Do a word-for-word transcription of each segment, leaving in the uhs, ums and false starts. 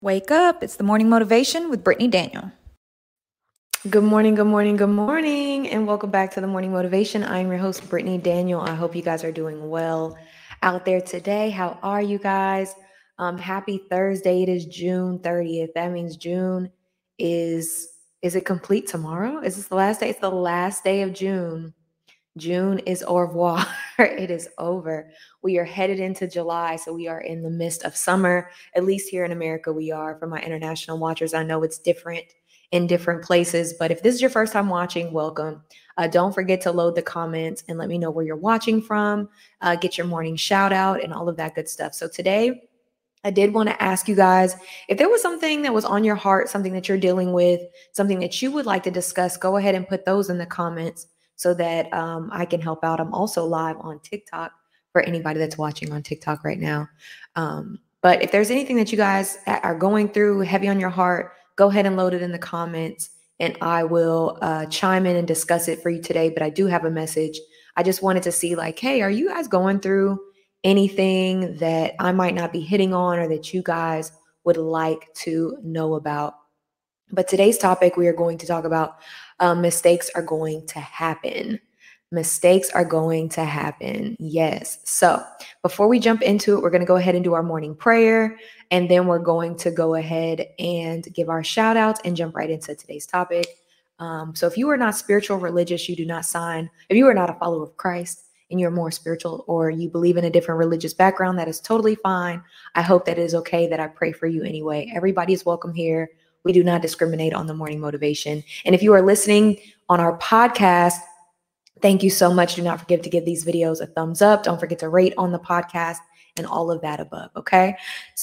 Wake up. It's the morning motivation with Brittany Daniel. Good morning, good morning, good morning, and welcome back to the Morning Motivation. I'm your host, Brittany Daniel. I hope you guys are doing well out there today. How are you guys? Um, happy Thursday. It is June thirtieth. That means June is, is it complete tomorrow? Is this the last day? It's the last day of June. June is au revoir. It is over. We are headed into July, so we are in the midst of summer. At least here in America, we are. For my international watchers, I know it's different in different places, but if this is your first time watching, welcome. Uh, don't forget to load the comments and let me know where you're watching from. Uh, get your morning shout out and all of that good stuff. So today, I did want to ask you guys if there was something that was on your heart, something that you're dealing with, something that you would like to discuss, go ahead and put those in the comments so that um, I can help out. I'm also live on TikTok for anybody that's watching on TikTok right now. Um, but if there's anything that you guys are going through heavy on your heart, go ahead and load it in the comments and I will uh, chime in and discuss it for you today. But I do have a message. I just wanted to see like, hey, are you guys going through anything that I might not be hitting on or that you guys would like to know about? But today's topic, we are going to talk about uh, mistakes are going to happen. Mistakes are going to happen. Yes. So before we jump into it, we're going to go ahead and do our morning prayer. And then we're going to go ahead and give our shout outs and jump right into today's topic. Um, so if you are not spiritual, religious, you do not sign. If you are not a follower of Christ and you're more spiritual or you believe in a different religious background, that is totally fine. I hope that it is okay that I pray for you anyway. Everybody is welcome here. We do not discriminate on the morning motivation. And if you are listening on our podcast, thank you so much. Do not forget to give these videos a thumbs up. Don't forget to rate on the podcast and all of that above. Okay.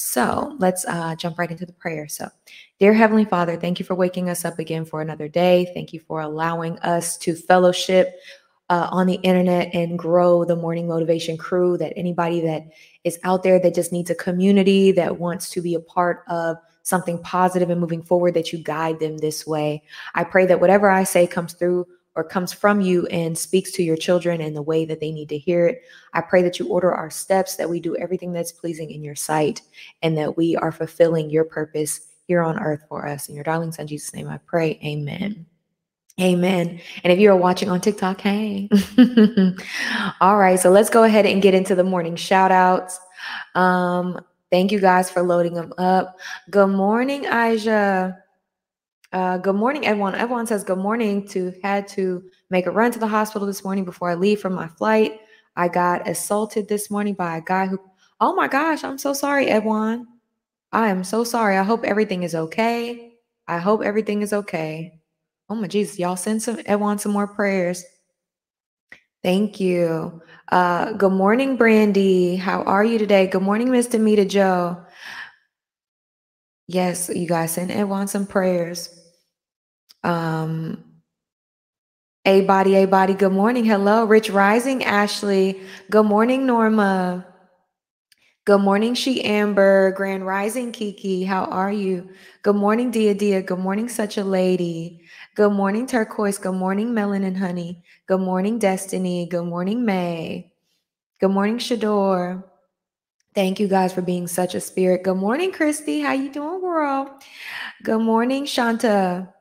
So let's uh, jump right into the prayer. So, dear Heavenly Father, thank you for waking us up again for another day. Thank you for allowing us to fellowship uh, on the internet and grow the morning motivation crew. That anybody that is out there that just needs a community that wants to be a part of something positive and moving forward, that you guide them this way. I pray that whatever I say comes through or comes from you and speaks to your children in the way that they need to hear it. I pray that you order our steps, that we do everything that's pleasing in your sight, and that we are fulfilling your purpose here on earth for us. In your darling son, Jesus' name, I pray. Amen. Amen. And if you're watching on TikTok, hey. All right. So let's go ahead and get into the morning shout outs. Um, thank you guys for loading them up. Good morning, Aja. Uh, good morning, everyone. Everyone says good morning. To had to make a run to the hospital this morning before I leave for my flight. I got assaulted this morning by a guy who, oh my gosh, I'm so sorry, Edwan. I am so sorry. I hope everything is okay. I hope everything is okay. Oh my Jesus, y'all send some Edwan some more prayers. Thank you. Uh, good morning, Brandy. How are you today? Good morning, Miss Demita Joe. Yes, you guys send Edwan some prayers. Um, A body, A body. Good morning. Hello, Rich Rising, Ashley. Good morning, Norma. Good morning, She Amber. Grand Rising, Kiki. How are you? Good morning, Dia Dia. Good morning, Such a Lady. Good morning, Turquoise. Good morning, Melanin Honey. Good morning, Destiny. Good morning, May. Good morning, Shador. Thank you guys for being such a spirit. Good morning, Christy. How you doing, girl? Good morning, Shanta.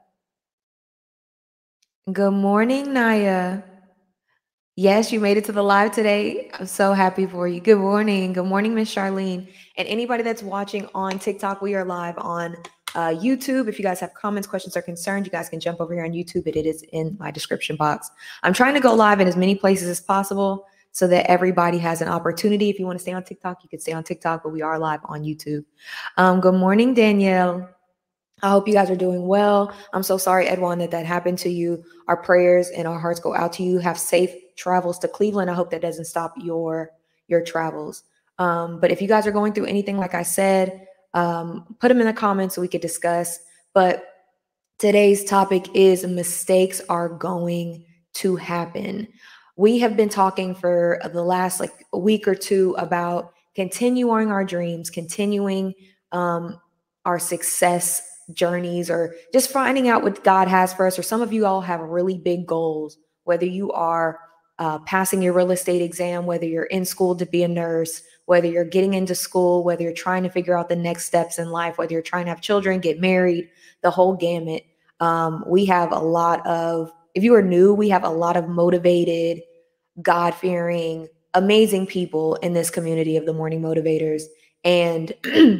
Good morning, Naya. Yes, you made it to the live today. I'm so happy for you. Good morning. Good morning, Miss Charlene. And anybody that's watching on TikTok, we are live on uh, YouTube. If you guys have comments, questions, or concerns, you guys can jump over here on YouTube. It is in my description box. I'm trying to go live in as many places as possible so that everybody has an opportunity. If you want to stay on TikTok, you can stay on TikTok, but we are live on YouTube. Um, good morning, Danielle. I hope you guys are doing well. I'm so sorry, Edwan, that that happened to you. Our prayers and our hearts go out to you. Have safe travels to Cleveland. I hope that doesn't stop your your travels. Um, but if you guys are going through anything, like I said, um, put them in the comments so we could discuss. But today's topic is mistakes are going to happen. We have been talking for the last like a week or two about continuing our dreams, continuing um, our success journeys, or just finding out what God has for us. Or some of you all have really big goals, whether you are uh, passing your real estate exam, whether you're in school to be a nurse, whether you're getting into school, whether you're trying to figure out the next steps in life, whether you're trying to have children, get married, the whole gamut. Um, we have a lot of, if you are new, we have a lot of motivated, God-fearing, amazing people in this community of the Morning Motivators. And,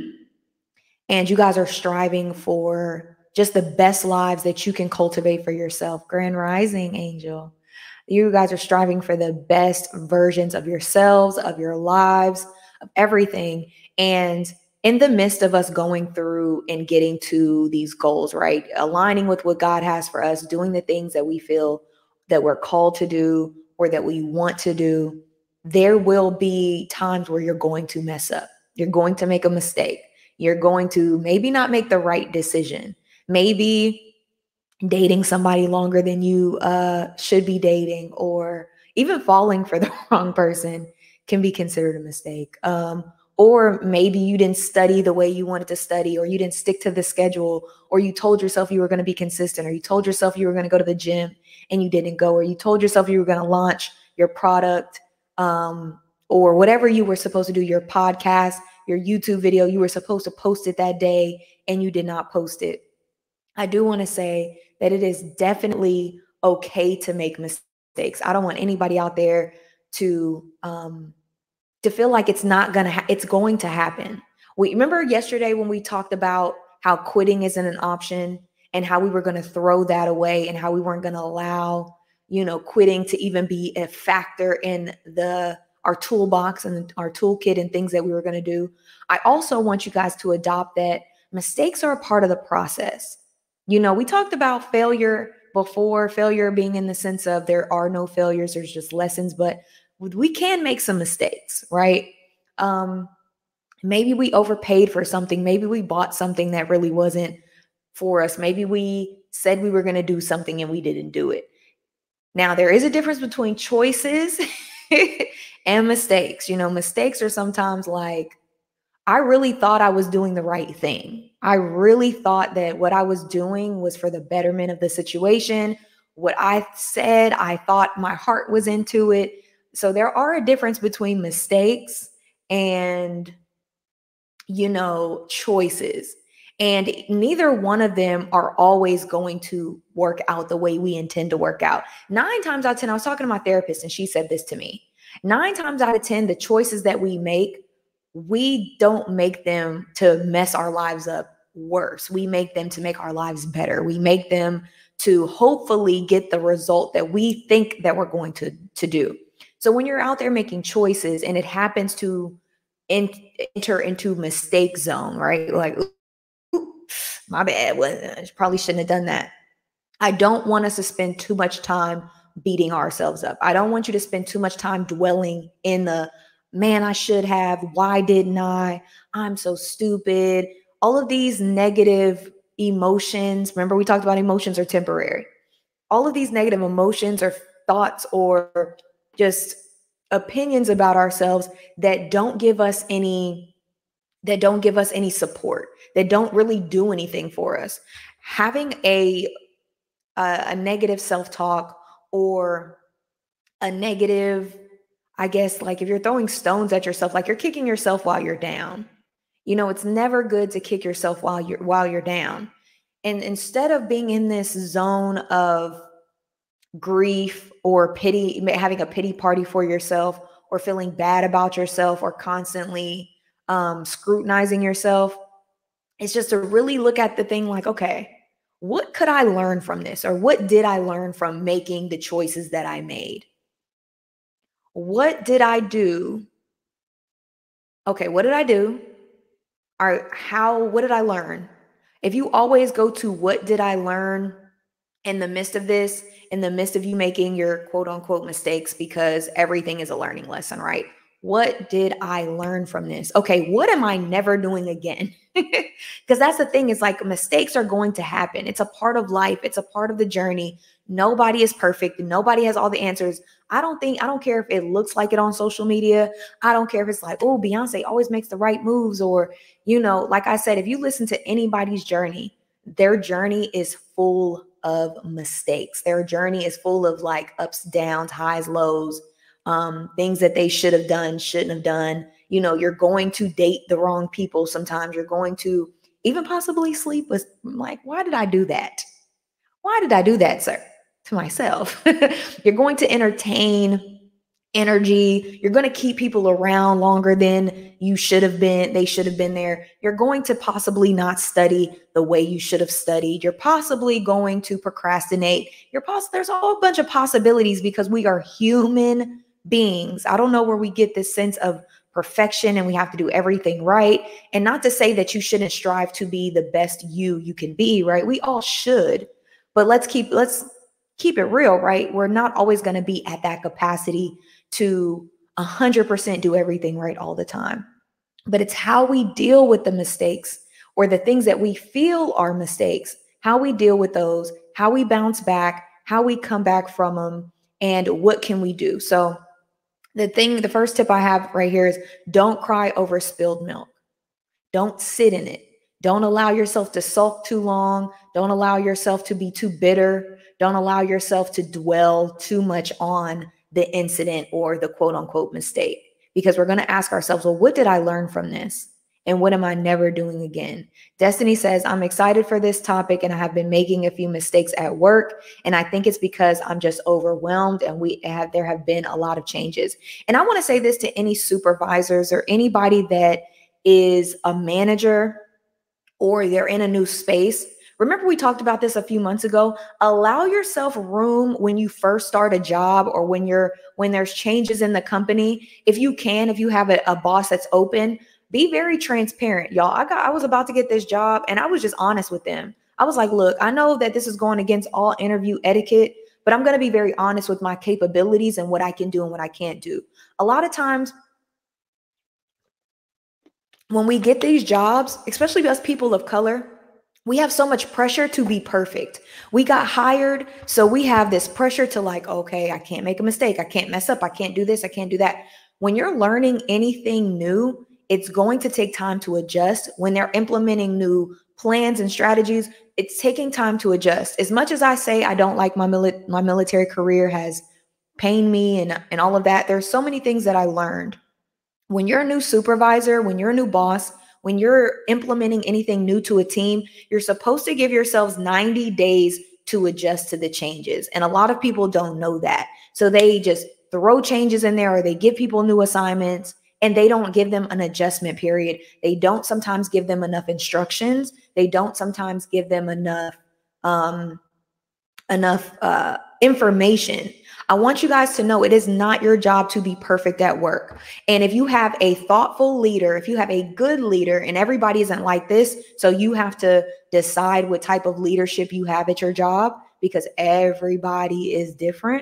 and you guys are striving for just the best lives that you can cultivate for yourself. Grand Rising, Angel. You guys are striving for the best versions of yourselves, of your lives, of everything. And in the midst of us going through and getting to these goals, right? Aligning with what God has for us, doing the things that we feel that we're called to do or that we want to do, there will be times where you're going to mess up. You're going to make a mistake. You're going to maybe not make the right decision. Maybe dating somebody longer than you uh, should be dating, or even falling for the wrong person can be considered a mistake. Um, or maybe you didn't study the way you wanted to study, or you didn't stick to the schedule, or you told yourself you were going to be consistent, or you told yourself you were going to go to the gym and you didn't go, or you told yourself you were going to launch your product, um, or whatever you were supposed to do, your podcast, your YouTube video, you were supposed to post it that day and you did not post it. I do want to say that it is definitely okay to make mistakes. I don't want anybody out there to um, to feel like it's not gonna ha- it's going to happen. We remember yesterday when we talked about how quitting isn't an option and how we were going to throw that away and how we weren't going to allow, you know, quitting to even be a factor in the our toolbox and our toolkit and things that we were going to do. I also want you guys to adopt that mistakes are a part of the process. You know, we talked about failure before, failure being in the sense of there are no failures, there's just lessons, but we can make some mistakes, right? Um, maybe we overpaid for something. Maybe we bought something that really wasn't for us. Maybe we said we were going to do something and we didn't do it. Now, there is a difference between choices and mistakes. You know, mistakes are sometimes like, I really thought I was doing the right thing. I really thought that what I was doing was for the betterment of the situation. What I said, I thought my heart was into it. So there are a difference between mistakes and, you know, choices. And neither one of them are always going to work out the way we intend to work out. Nine times out of ten, I was talking to my therapist and she said this to me. Nine times out of ten, the choices that we make, we don't make them to mess our lives up worse. We make them to make our lives better. We make them to hopefully get the result that we think that we're going to, to do. So when you're out there making choices and it happens to in, enter into mistake zone, right? Like, my bad. Well, I probably shouldn't have done that. I don't want us to spend too much time beating ourselves up. I don't want you to spend too much time dwelling in the, man, I should have, why didn't I? I'm so stupid. All of these negative emotions. Remember, we talked about emotions are temporary. All of these negative emotions or thoughts or just opinions about ourselves that don't give us any that don't give us any support, that don't really do anything for us. Having a, a, a negative self-talk or a negative, I guess, like if you're throwing stones at yourself, like you're kicking yourself while you're down, you know, it's never good to kick yourself while you're, while you're down. And instead of being in this zone of grief or pity, having a pity party for yourself or feeling bad about yourself or constantly Um, scrutinizing yourself, it's just to really look at the thing like, okay, what could I learn from this? Or what did I learn from making the choices that I made? What did I do? Okay, what did I do? Or how, what did I learn? If you always go to what did I learn in the midst of this, in the midst of you making your quote unquote mistakes, because everything is a learning lesson, right? What did I learn from this? Okay, what am I never doing again? Because that's the thing, is like mistakes are going to happen. It's a part of life. It's a part of the journey. Nobody is perfect. Nobody has all the answers. I don't think, I don't care if it looks like it on social media. I don't care if it's like, oh, Beyonce always makes the right moves. Or, you know, like I said, if you listen to anybody's journey, their journey is full of mistakes. Their journey is full of like ups, downs, highs, lows, um, things that they should have done, shouldn't have done. You know, you're going to date the wrong people. Sometimes you're going to even possibly sleep with, like, why did I do that? Why did I do that, sir? To myself. You're going to entertain energy. You're going to keep people around longer than you should have been. They should have been there. You're going to possibly not study the way you should have studied. You're possibly going to procrastinate. You're poss- There's a whole bunch of possibilities because we are human beings. I don't know where we get this sense of perfection and we have to do everything right. And not to say that you shouldn't strive to be the best you you can be, right? We all should. But let's keep let's keep it real, right? We're not always going to be at that capacity to one hundred percent do everything right all the time. But it's how we deal with the mistakes or the things that we feel are mistakes, how we deal with those, how we bounce back, how we come back from them, and what can we do? So the thing, the first tip I have right here is don't cry over spilled milk. Don't sit in it. Don't allow yourself to sulk too long. Don't allow yourself to be too bitter. Don't allow yourself to dwell too much on the incident or the quote unquote mistake, because we're going to ask ourselves, well, what did I learn from this? And what am I never doing again? Destiny says, I'm excited for this topic and I have been making a few mistakes at work. And I think it's because I'm just overwhelmed and we have, there have been a lot of changes. And I want to say this to any supervisors or anybody that is a manager or they're in a new space. Remember, we talked about this a few months ago. Allow yourself room when you first start a job or when you're when there's changes in the company. If you can, if you have a, a boss that's open, be very transparent, y'all. I got I was about to get this job and I was just honest with them. I was like, look, I know that this is going against all interview etiquette, but I'm going to be very honest with my capabilities and what I can do and what I can't do. A lot of times when we get these jobs, especially us people of color, we have so much pressure to be perfect. We got hired, so we have this pressure to like, okay, I can't make a mistake. I can't mess up. I can't do this. I can't do that. When you're learning anything new, it's going to take time to adjust. When they're implementing new plans and strategies, it's taking time to adjust. As much as I say I don't like my, mili- my military career has pained me and, and all of that, there's so many things that I learned. When you're a new supervisor, when you're a new boss, when you're implementing anything new to a team, you're supposed to give yourselves ninety days to adjust to the changes. And a lot of people don't know that. So they just throw changes in there or they give people new assignments and they don't give them an adjustment period. They don't sometimes give them enough instructions. They don't sometimes give them enough, um, enough uh, information. I want you guys to know it is not your job to be perfect at work. And if you have a thoughtful leader, if you have a good leader, and everybody isn't like this, so you have to decide what type of leadership you have at your job because everybody is different.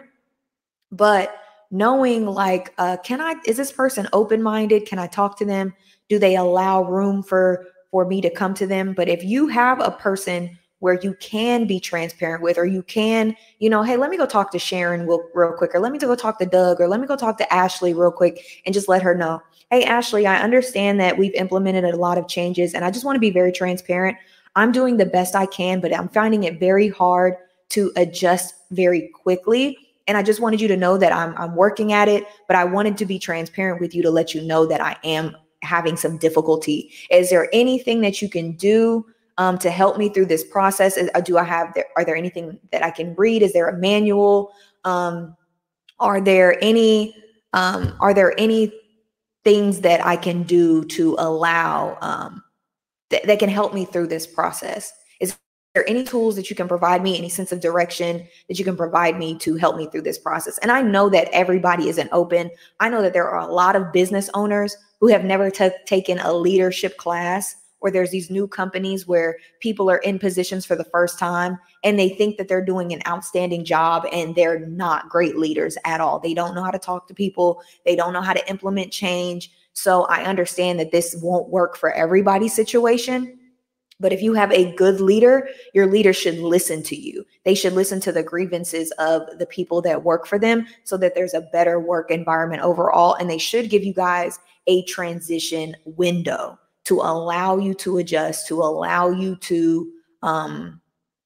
But knowing like, uh, can I, is this person open-minded? Can I talk to them? Do they allow room for, for me to come to them? But if you have a person where you can be transparent with, or you can, you know, hey, let me go talk to Sharon real, real quick, or let me go talk to Doug, or let me go talk to Ashley real quick and just let her know, hey, Ashley, I understand that we've implemented a lot of changes and I just want to be very transparent. I'm doing the best I can, but I'm finding it very hard to adjust very quickly. And I just wanted you to know that I'm, I'm working at it, but I wanted to be transparent with you to let you know that I am having some difficulty. Is there anything that you can do Um, to help me through this process? Is, do I have, there, are there anything that I can read? Is there a manual? Um, are there any, um, are there any things that I can do to allow, um, th- that can help me through this process? Is there any tools that you can provide me, any sense of direction that you can provide me to help me through this process? And I know that everybody isn't open. I know that there are a lot of business owners who have never t- taken a leadership class, or there's these new companies where people are in positions for the first time and they think that they're doing an outstanding job and they're not great leaders at all. They don't know how to talk to people. They don't know how to implement change. So I understand that this won't work for everybody's situation. But if you have a good leader, your leader should listen to you. They should listen to the grievances of the people that work for them so that there's a better work environment overall. And they should give you guys a transition window to allow you to adjust, to allow you to um,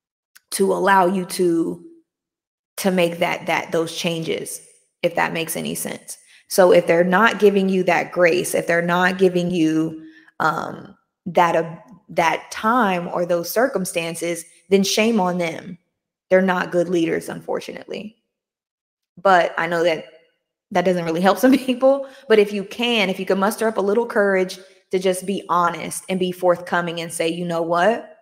to allow you to to make that that those changes, if that makes any sense. So if they're not giving you that grace, if they're not giving you um, that uh, that time or those circumstances, then shame on them. They're not good leaders, unfortunately. But I know that that doesn't really help some people. But if you can, if you can muster up a little courage to just be honest and be forthcoming and say, you know what?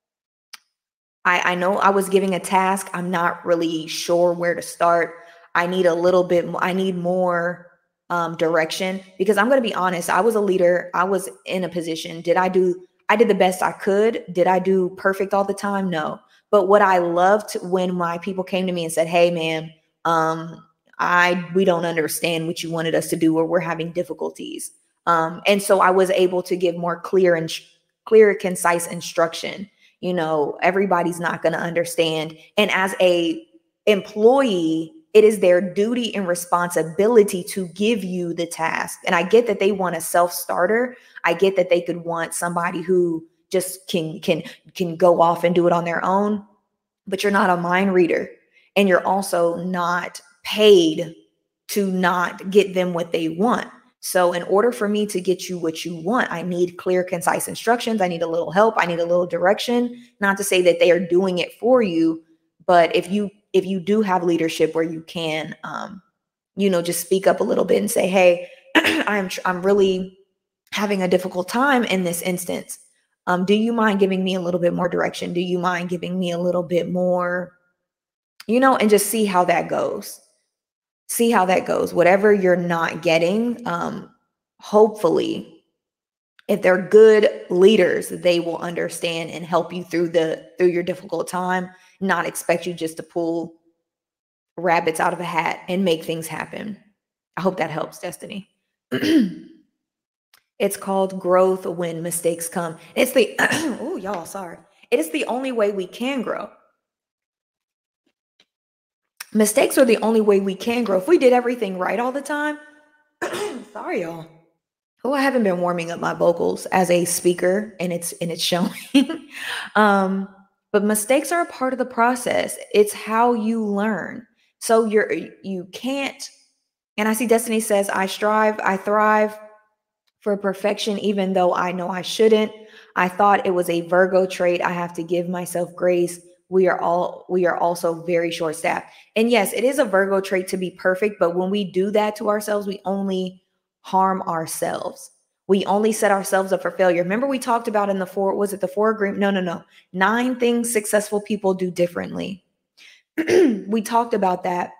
I, I know I was giving a task. I'm not really sure where to start. I need a little bit more. I need more um, direction, because I'm going to be honest. I was a leader. I was in a position. Did I do, I did the best I could. Did I do perfect all the time? No. But what I loved when my people came to me and said, hey, man, um, I, we don't understand what you wanted us to do, or we're having difficulties. Um, and so I was able to give more clear and clear, concise instruction. You know, everybody's not going to understand. And as a employee, it is their duty and responsibility to give you the task. And I get that they want a self-starter. I get that they could want somebody who just can, can, can go off and do it on their own, but you're not a mind reader. And you're also not paid to not get them what they want. So in order for me to get you what you want, I need clear, concise instructions. I need a little help. I need a little direction. Not to say that they are doing it for you, but if you if you do have leadership where you can, um, you know, just speak up a little bit and say, hey, I'm I'm really having a difficult time in this instance. Um, do you mind giving me a little bit more direction? Do you mind giving me a little bit more, you know, and just see how that goes. See how that goes. Whatever you're not getting, um, hopefully, if they're good leaders, they will understand and help you through the through your difficult time, not expect you just to pull rabbits out of a hat and make things happen. I hope that helps, Destiny. It's called growth when mistakes come. It's the, oh, y'all, sorry. It is the only way we can grow. Mistakes are the only way we can grow. If we did everything right all the time, sorry, y'all. Oh, I haven't been warming up my vocals as a speaker, and it's and it's showing. um, but mistakes are a part of the process. It's how you learn. So you're you can't. And I see Destiny says, I strive, I thrive for perfection, even though I know I shouldn't. I thought it was a Virgo trait. I have to give myself grace. We are all we are also very short-staffed. And yes, it is a Virgo trait to be perfect, but when we do that to ourselves, we only harm ourselves. We only set ourselves up for failure. Remember, we talked about in the four, was it the four agreement? No, no, no. Nine things successful people do differently. We talked about that.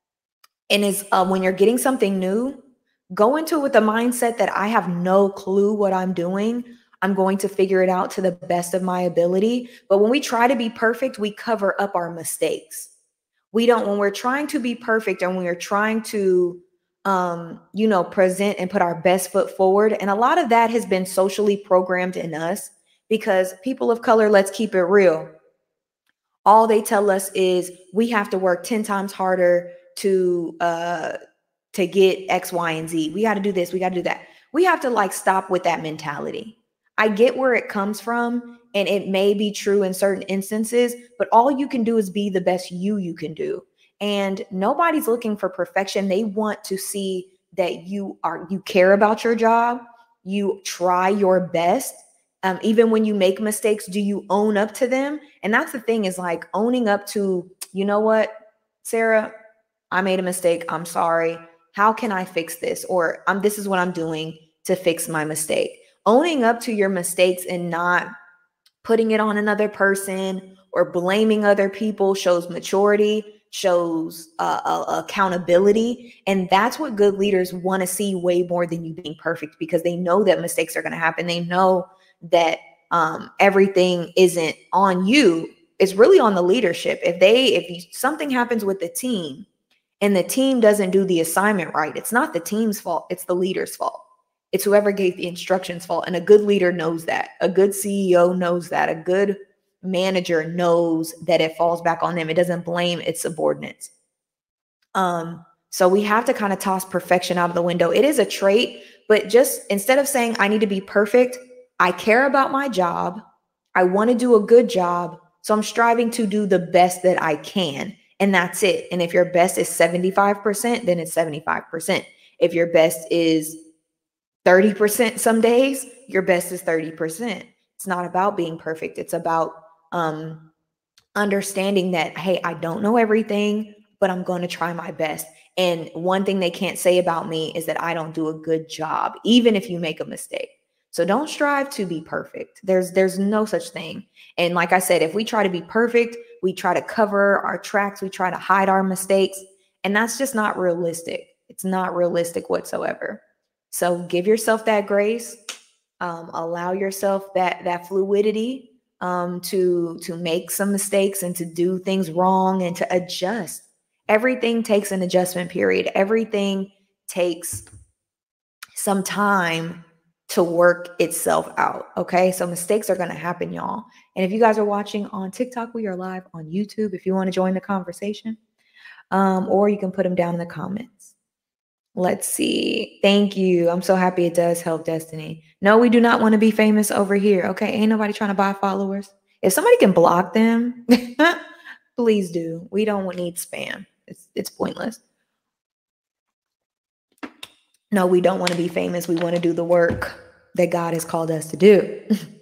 And is uh, when you're getting something new, go into it with the mindset that I have no clue what I'm doing. I'm going to figure it out to the best of my ability. But when we try to be perfect, we cover up our mistakes. We don't, when we're trying to be perfect and when we're trying to, um, you know, present and put our best foot forward. And a lot of that has been socially programmed in us because people of color, let's keep it real. All they tell us is we have to work ten times harder to, uh, to get X, Y, and Z. We got to do this. We got to do that. We have to like stop with that mentality. I get where it comes from, and it may be true in certain instances, but all you can do is be the best you you can do. And nobody's looking for perfection. They want to see that you are, you care about your job. You try your best. Um, even when you make mistakes, do you own up to them? And that's the thing, is like owning up to, you know what, Sarah, I made a mistake. I'm sorry. How can I fix this? Or um, this is what I'm doing to fix my mistake. Owning up to your mistakes and not putting it on another person or blaming other people shows maturity, shows uh, uh, accountability. And that's what good leaders want to see way more than you being perfect, because they know that mistakes are going to happen. They know that um, everything isn't on you. It's really on the leadership. If they, if you, something happens with the team and the team doesn't do the assignment right, it's not the team's fault. It's the leader's fault. It's whoever gave the instructions fault. And a good leader knows that. A good C E O knows that. A good manager knows that it falls back on them. It doesn't blame its subordinates. Um, so we have to kind of toss perfection out of the window. It is a trait, but just instead of saying I need to be perfect, I care about my job. I want to do a good job. So I'm striving to do the best that I can. And that's it. And if your best is seventy-five percent, then it's seventy-five percent. If your best is thirty percent some days, your best is thirty percent. It's not about being perfect. It's about um, understanding that, hey, I don't know everything, but I'm going to try my best. And one thing they can't say about me is that I don't do a good job, even if you make a mistake. So don't strive to be perfect. There's there's no such thing. And like I said, if we try to be perfect, we try to cover our tracks, we try to hide our mistakes, and that's just not realistic. It's not realistic whatsoever. So give yourself that grace, um, allow yourself that that fluidity um, to to make some mistakes and to do things wrong and to adjust. Everything takes an adjustment period. Everything takes some time to work itself out. Okay. So mistakes are going to happen, y'all. And if you guys are watching on TikTok, we are live on YouTube. If you want to join the conversation, um, or you can put them down in the comments. Let's see. Thank you. I'm so happy it does help, Destiny. No, we do not want to be famous over here. Okay. Ain't nobody trying to buy followers. If somebody can block them, please do. We don't need spam. It's, it's pointless. No, we don't want to be famous. We want to do the work that God has called us to do.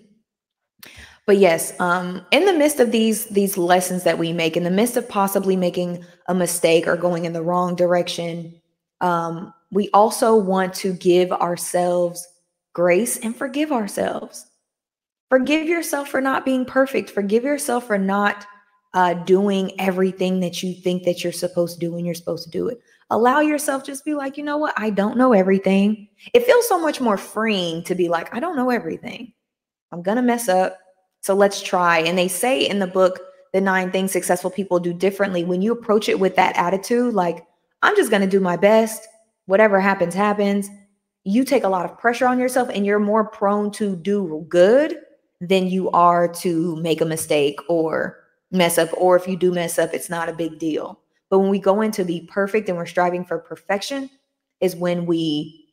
But yes, um, in the midst of these, these lessons that we make, in the midst of possibly making a mistake or going in the wrong direction, um, we also want to give ourselves grace and forgive ourselves. Forgive yourself for not being perfect. Forgive yourself for not uh, doing everything that you think that you're supposed to do when you're supposed to do it. Allow yourself, just be like, you know what? I don't know everything. It feels so much more freeing to be like, I don't know everything. I'm going to mess up. So let's try. And they say in the book, The Nine Things Successful People Do Differently, when you approach it with that attitude, like, I'm just going to do my best. Whatever happens, happens. You take a lot of pressure on yourself and you're more prone to do good than you are to make a mistake or mess up. Or if you do mess up, it's not a big deal. But when we go in to be perfect and we're striving for perfection is when we,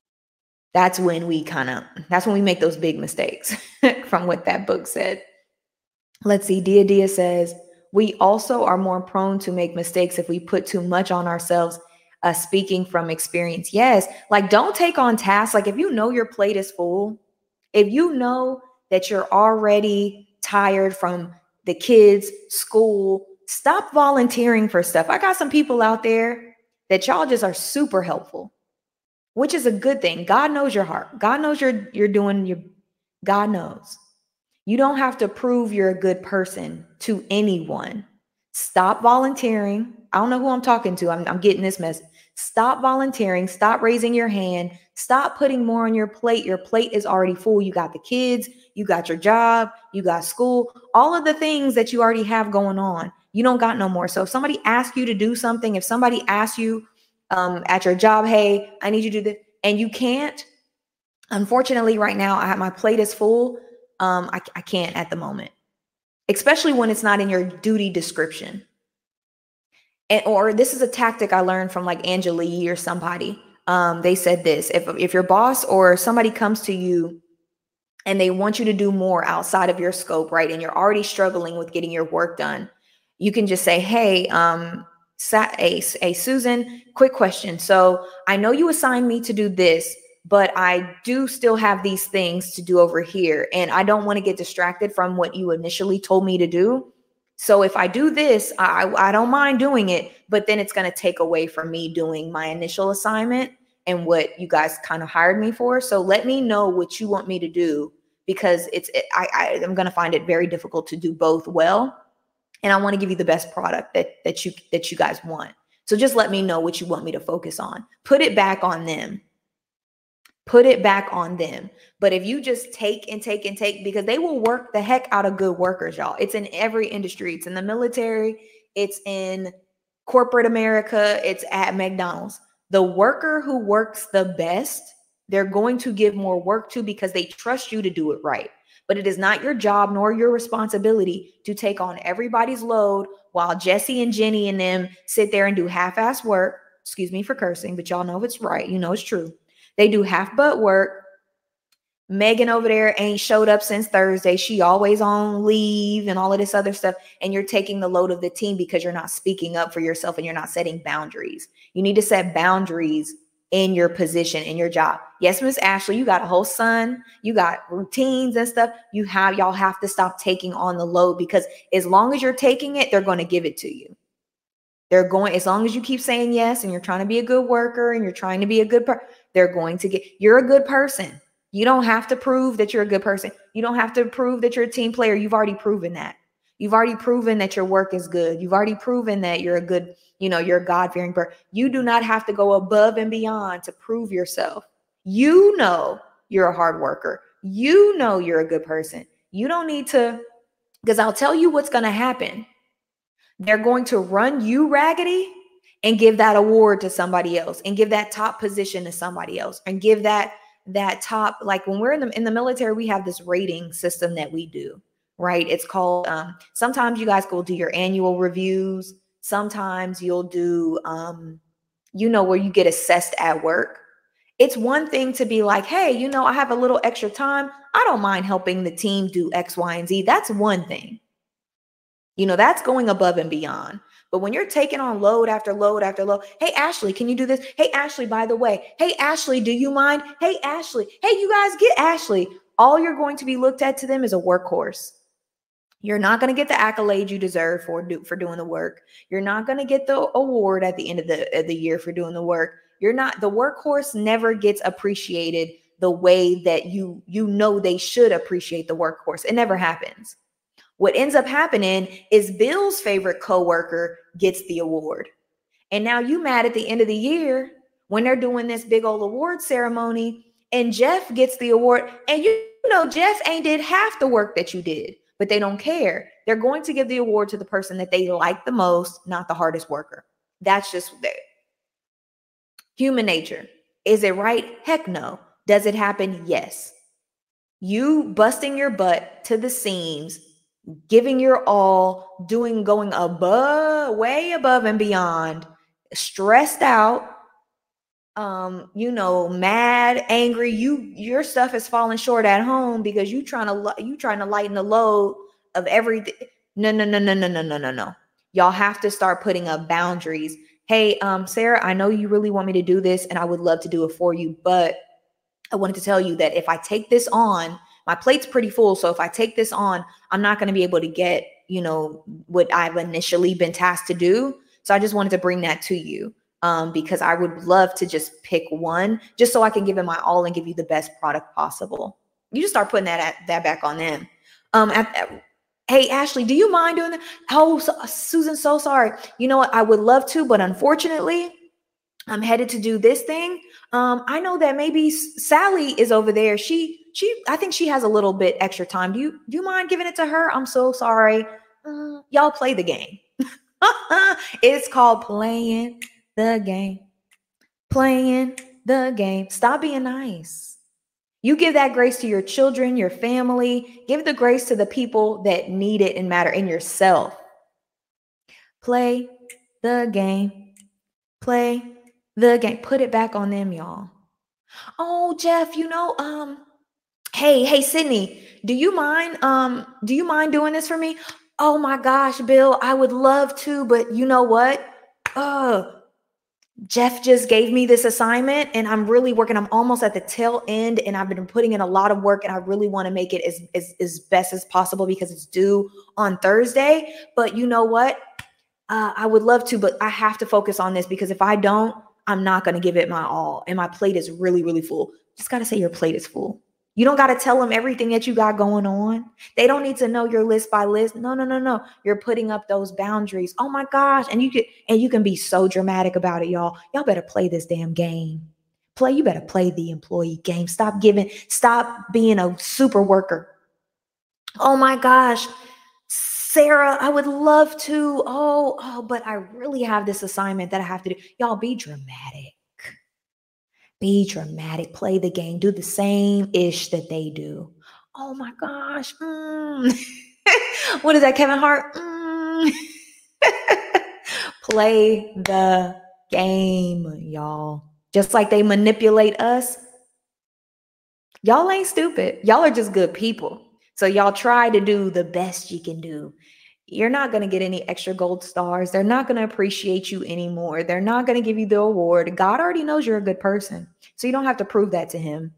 that's when we kind of, that's when we make those big mistakes from what that book said. Let's see. Dia Dia says, we also are more prone to make mistakes if we put too much on ourselves, uh, speaking from experience. Yes. Like, don't take on tasks. Like, if you know your plate is full, if you know that you're already tired from the kids, school, stop volunteering for stuff. I got some people out there that y'all just are super helpful, which is a good thing. God knows your heart. God knows you're, you're doing your, God knows. You don't have to prove you're a good person to anyone. Stop volunteering. I don't know who I'm talking to. I'm, I'm getting this message. Stop volunteering. Stop raising your hand. Stop putting more on your plate. Your plate is already full. You got the kids. You got your job. You got school. All of the things that you already have going on. You don't got no more. So if somebody asks you to do something, if somebody asks you um, at your job, hey, I need you to do this, and you can't, unfortunately, right now, I have, my plate is full. Um, I, I can't at the moment, especially when it's not in your duty description. And, or this is a tactic I learned from like Angela Yee or somebody. Um, they said this, if, if your boss or somebody comes to you and they want you to do more outside of your scope, right? And you're already struggling with getting your work done. You can just say, hey, um, hey, hey, Susan, quick question. So I know you assigned me to do this, but I do still have these things to do over here. And I don't want to get distracted from what you initially told me to do. So if I do this, I, I don't mind doing it, but then it's going to take away from me doing my initial assignment and what you guys kind of hired me for. So let me know what you want me to do, because it's, it, I, I, I'm going to find it very difficult to do both well. And I want to give you the best product that, that you, that you guys want. So just let me know what you want me to focus on. Put it back on them. Put it back on them. But if you just take and take and take, because they will work the heck out of good workers, y'all. It's in every industry. It's in the military. It's in corporate America. It's at McDonald's. The worker who works the best, they're going to give more work to because they trust you to do it right. But it is not your job nor your responsibility to take on everybody's load while Jesse and Jenny and them sit there and do half-ass work. Excuse me for cursing, but y'all know it's right. You know it's true. They do half butt work, Megan over there ain't showed up since Thursday. She always on leave and all of this other stuff. And you're taking the load of the team because you're not speaking up for yourself and you're not setting boundaries. You need to set boundaries in your position, in your job. Yes, Miss Ashley, you got a whole son. You got routines and stuff. You have, y'all have to stop taking on the load, because as long as you're taking it, they're going to give it to you. They're going, as long as you keep saying yes and you're trying to be a good worker and you're trying to be a good person, they're going to get, you're a good person. You don't have to prove that you're a good person. You don't have to prove that you're a team player. You've already proven that. You've already proven that your work is good. You've already proven that you're a good, you know, you're a God-fearing person. You do not have to go above and beyond to prove yourself. You know you're a hard worker. You know you're a good person. You don't need to, because I'll tell you what's going to happen. They're going to run you raggedy and give that award to somebody else, and give that top position to somebody else, and give that that top, like when we're in the in the military, we have this rating system that we do, right? It's called, um, sometimes you guys go do your annual reviews. Sometimes you'll do, um, you know, where you get assessed at work. It's one thing to be like, hey, you know, I have a little extra time. I don't mind helping the team do X, Y, and Z. That's one thing. You know, that's going above and beyond. But when you're taking on load after load after load, hey, Ashley, can you do this? Hey, Ashley, by the way, hey, Ashley, do you mind? Hey, Ashley, hey, you guys get Ashley. All you're going to be looked at to them is a workhorse. You're not going to get the accolade you deserve for, do, for doing the work. You're not going to get the award at the end of the, of the year for doing the work. You're not, the workhorse never gets appreciated the way that you, you know they should appreciate the workhorse. It never happens. What ends up happening is Bill's favorite coworker gets the award. And now you mad at the end of the year when they're doing this big old award ceremony and Jeff gets the award. And you know, Jeff ain't did half the work that you did, but they don't care. They're going to give the award to the person that they like the most, not the hardest worker. That's just that. Human nature. Is it right? Heck no. Does it happen? Yes. You busting your butt to the seams, giving your all, doing, going above, way above and beyond, stressed out, um, you know, mad, angry. You, your stuff is falling short at home because you trying to, you trying to lighten the load of everything. No, no, no, no, no, no, no, no, no. Y'all have to start putting up boundaries. Hey, um, Sarah, I know you really want me to do this and I would love to do it for you, but I wanted to tell you that if I take this on, my plate's pretty full. So if I take this on, I'm not going to be able to get, you know, what I've initially been tasked to do. So I just wanted to bring that to you, um, because I would love to just pick one just so I can give it my all and give you the best product possible. You just start putting that, at, that back on them. Um, at, at, hey, Ashley, do you mind doing that? Oh, so, Susan, so sorry. You know what? I would love to, but unfortunately, I'm headed to do this thing. Um, I know that maybe Sally is over there. She, she, I think she has a little bit extra time. Do you, do you mind giving it to her? I'm so sorry. Uh, y'all play the game. It's called playing the game. Playing the game. Stop being nice. You give that grace to your children, your family. Give the grace to the people that need it and matter, in yourself. Play the game. Play the game. Put it back on them, y'all. Oh, Jeff, you know, um, hey, hey, Sydney, do you mind, um, do you mind doing this for me? Oh my gosh, Bill, I would love to, but you know what? Uh, Jeff just gave me this assignment and I'm really working. I'm almost at the tail end and I've been putting in a lot of work and I really want to make it as, as, as best as possible because it's due on Thursday. But you know what? Uh, I would love to, but I have to focus on this because if I don't, I'm not going to give it my all. And my plate is really, really full. Just got to say your plate is full. You don't got to tell them everything that you got going on. They don't need to know your list by list. No, no, no, no. You're putting up those boundaries. Oh my gosh. And you can, and you can be so dramatic about it, y'all. Y'all better play this damn game. Play. You better play the employee game. Stop giving, stop being a super worker. Oh my gosh. Sarah, I would love to. Oh, oh, but I really have this assignment that I have to do. Y'all be dramatic. Be dramatic. Play the game. Do the same ish that they do. Oh my gosh. Mm. What is that, Kevin Hart? Mm. Play the game, y'all. Just like they manipulate us, Y'all ain't stupid. Y'all are just good people. So y'all try to do the best you can do. You're not going to get any extra gold stars. They're not going to appreciate you anymore. They're not going to give you the award. God already knows you're a good person. So you don't have to prove that to him.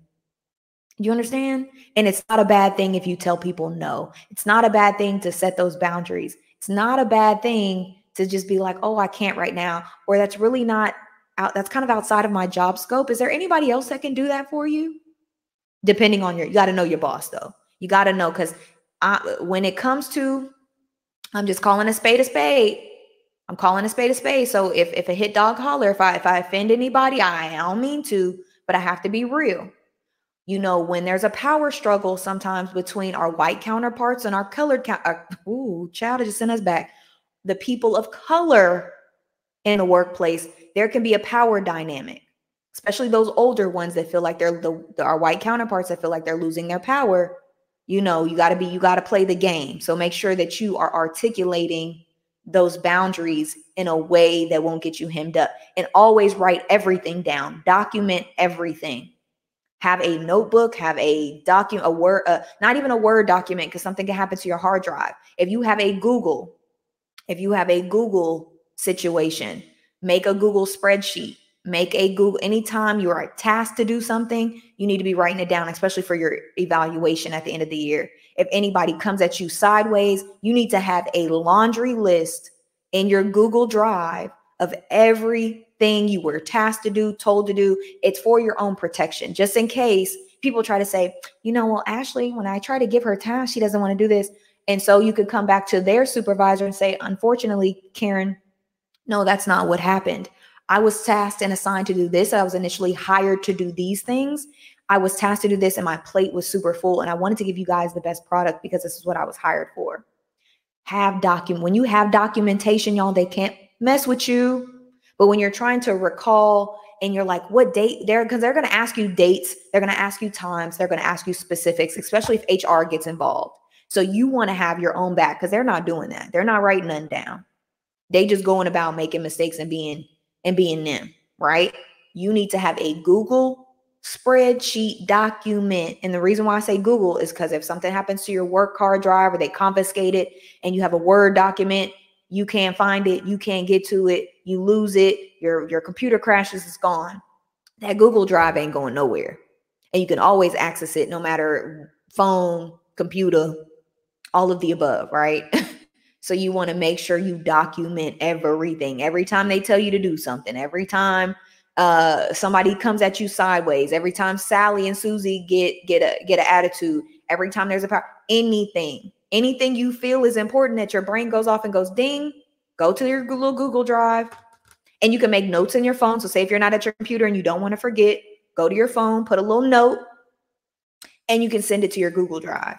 You understand? And it's not a bad thing if you tell people no. It's not a bad thing to set those boundaries. It's not a bad thing to just be like, oh, I can't right now. Or that's really not out. That's kind of outside of my job scope. Is there anybody else that can do that for you? Depending on your, you got to know your boss though. You got to know, because when it comes to, I'm just calling a spade a spade. I'm calling a spade a spade. So if, if a hit dog holler, if I, if I offend anybody, I don't mean to, but I have to be real. You know, when there's a power struggle sometimes between our white counterparts and our colored, uh, ooh, child, just sent us back. The people of color in the workplace, there can be a power dynamic, especially those older ones that feel like they're the, the our white counterparts that feel like they're losing their power. You know, you got to be, you got to play the game. So make sure that you are articulating those boundaries in a way that won't get you hemmed up, and always write everything down, document everything. Have a notebook, have a document, a word, uh, not even a Word document, because something can happen to your hard drive. If you have a Google, if you have a Google situation, make a Google spreadsheet, make a Google, anytime you are tasked to do something, you need to be writing it down, especially for your evaluation at the end of the year. If anybody comes at you sideways, you need to have a laundry list in your Google Drive of everything you were tasked to do, told to do. It's for your own protection, just in case people try to say, you know, well, Ashley, when I try to give her a task, she doesn't want to do this. And so you could come back to their supervisor and say, unfortunately, Karen, no, that's not what happened. I was tasked and assigned to do this. I was initially hired to do these things. I was tasked to do this, and my plate was super full. And I wanted to give you guys the best product because this is what I was hired for. Have document. When you have documentation, y'all, they can't mess with you. But when you're trying to recall and you're like, what date there, because they're going to ask you dates, they're going to ask you times, they're going to ask you specifics, especially if H R gets involved. So you want to have your own back, because they're not doing that. They're not writing nothing down. They just going about making mistakes and being and being them, right? You need to have a Google spreadsheet document. And the reason why I say Google is because if something happens to your work hard drive or they confiscate it and you have a Word document, you can't find it, you can't get to it, you lose it, your, your computer crashes, it's gone. That Google Drive ain't going nowhere. And you can always access it no matter phone, computer, all of the above, right? So you want to make sure you document everything. Every time they tell you to do something, every time uh, somebody comes at you sideways, every time Sally and Susie get get a get an attitude, every time there's a power, anything, anything you feel is important that your brain goes off and goes ding, go to your little Google Drive, and you can make notes in your phone. So say if you're not at your computer and you don't want to forget, go to your phone, put a little note, and you can send it to your Google Drive,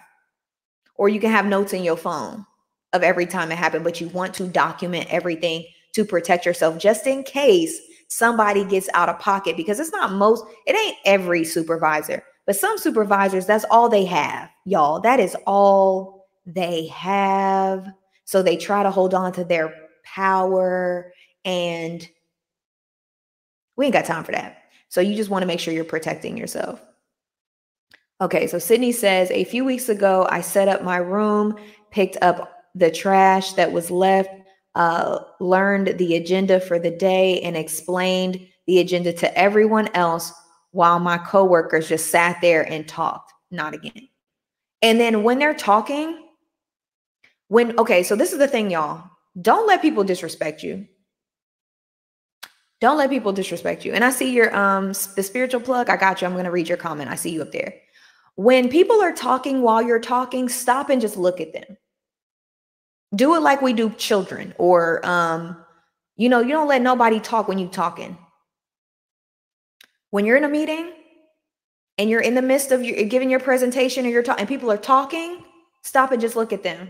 or you can have notes in your phone of every time it happened, but you want to document everything to protect yourself just in case somebody gets out of pocket, because it's not most, it ain't every supervisor, but some supervisors, that's all they have, y'all. That is all they have. So they try to hold on to their power, and we ain't got time for that. So you just want to make sure you're protecting yourself. Okay, so Sydney says, a few weeks ago, I set up my room, picked up the trash that was left, uh, learned the agenda for the day, and explained the agenda to everyone else while my coworkers just sat there and talked. Not again. And then when they're talking, when, okay, so this is the thing, y'all. Don't let people disrespect you. Don't let people disrespect you. And I see your, um, the spiritual plug. I got you. I'm going to read your comment. I see you up there. When people are talking while you're talking, stop and just look at them. Do it like we do children, or, um, you know, you don't let nobody talk when you're talking. When you're in a meeting and you're in the midst of your, giving your presentation, or you're talking and people are talking, stop and just look at them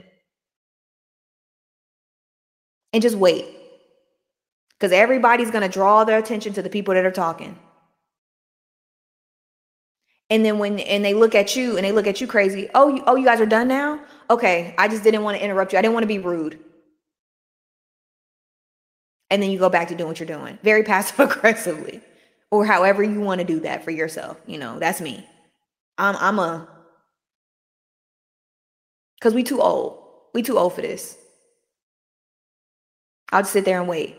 and just wait. Because everybody's going to draw their attention to the people that are talking. And then when, and they look at you and they look at you crazy. Oh, you, oh, you guys are done now? Okay. I just didn't want to interrupt you. I didn't want to be rude. And then you go back to doing what you're doing, very passive aggressively, or however you want to do that for yourself. You know, that's me. I'm, I'm a, because we too old. We too old for this. I'll just sit there and wait.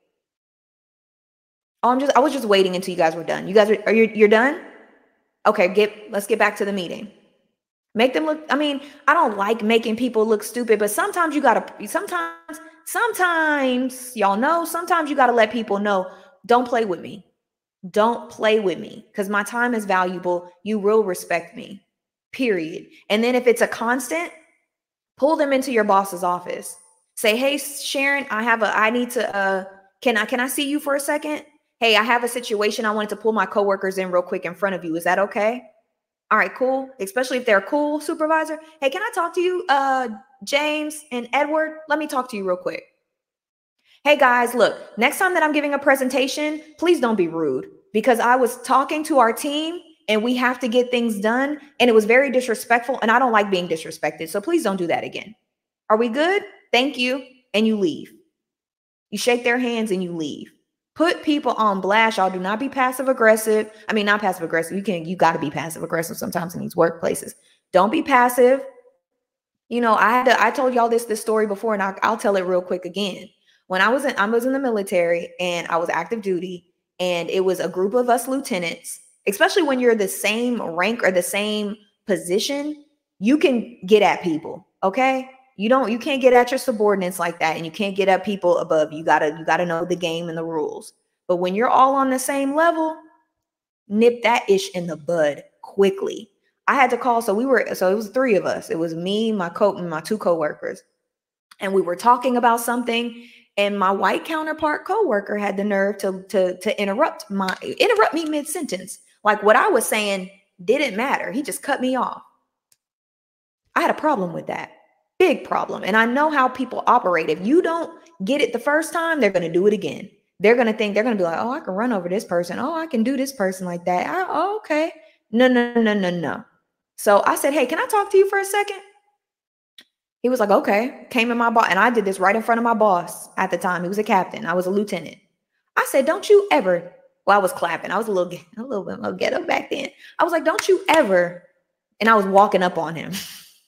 Oh, I'm just, I was just waiting until you guys were done. You guys are, are you, you're done? Okay, get, let's get back to the meeting. Make them look, I mean, I don't like making people look stupid, but sometimes you gotta, sometimes, sometimes, y'all know, sometimes you gotta let people know, don't play with me. Don't play with me because my time is valuable. You will respect me, period. And then if it's a constant, pull them into your boss's office. Say, hey, Sharon, I have a, I need to, uh, can I, can I see you for a second? Hey, I have a situation. I wanted to pull my coworkers in real quick in front of you. Is that okay? All right, cool. Especially if they're cool, supervisor. Hey, can I talk to you, uh, James and Edward? Let me talk to you real quick. Hey guys, look, next time that I'm giving a presentation, please don't be rude because I was talking to our team and we have to get things done. And it was very disrespectful and I don't like being disrespected. So please don't do that again. Are we good? Thank you. And you leave. You shake their hands and you leave. Put people on blast. Y'all do not be passive aggressive. I mean, not passive aggressive. You can, you got to be passive aggressive sometimes in these workplaces. Don't be passive. You know, I had to, I told y'all this, this story before and I, I'll tell it real quick again. When I was in, I was in the military and I was active duty and it was a group of us lieutenants, especially when you're the same rank or the same position, you can get at people. Okay. You don't, you can't get at your subordinates like that. And you can't get at people above. You gotta, you gotta know the game and the rules. But when you're all on the same level, nip that ish in the bud quickly. I had to call. So we were, so it was three of us. It was me, my co, my two coworkers, and we were talking about something. And my white counterpart coworker had the nerve to, to, to interrupt my interrupt me mid-sentence. Like what I was saying didn't matter. He just cut me off. I had a problem with that. Big problem. And I know how people operate. If you don't get it the first time, they're going to do it again. They're going to think, they're going to be like, oh, I can run over this person. Oh, I can do this person like that. I, oh, okay. No, no, no, no, no. So I said, hey, can I talk to you for a second? He was like, okay, came in my boss. And I did this right in front of my boss at the time. He was a captain. I was a lieutenant. I said, don't you ever, well, I was clapping. I was a little, a little bit more ghetto back then. I was like, don't you ever, and I was walking up on him.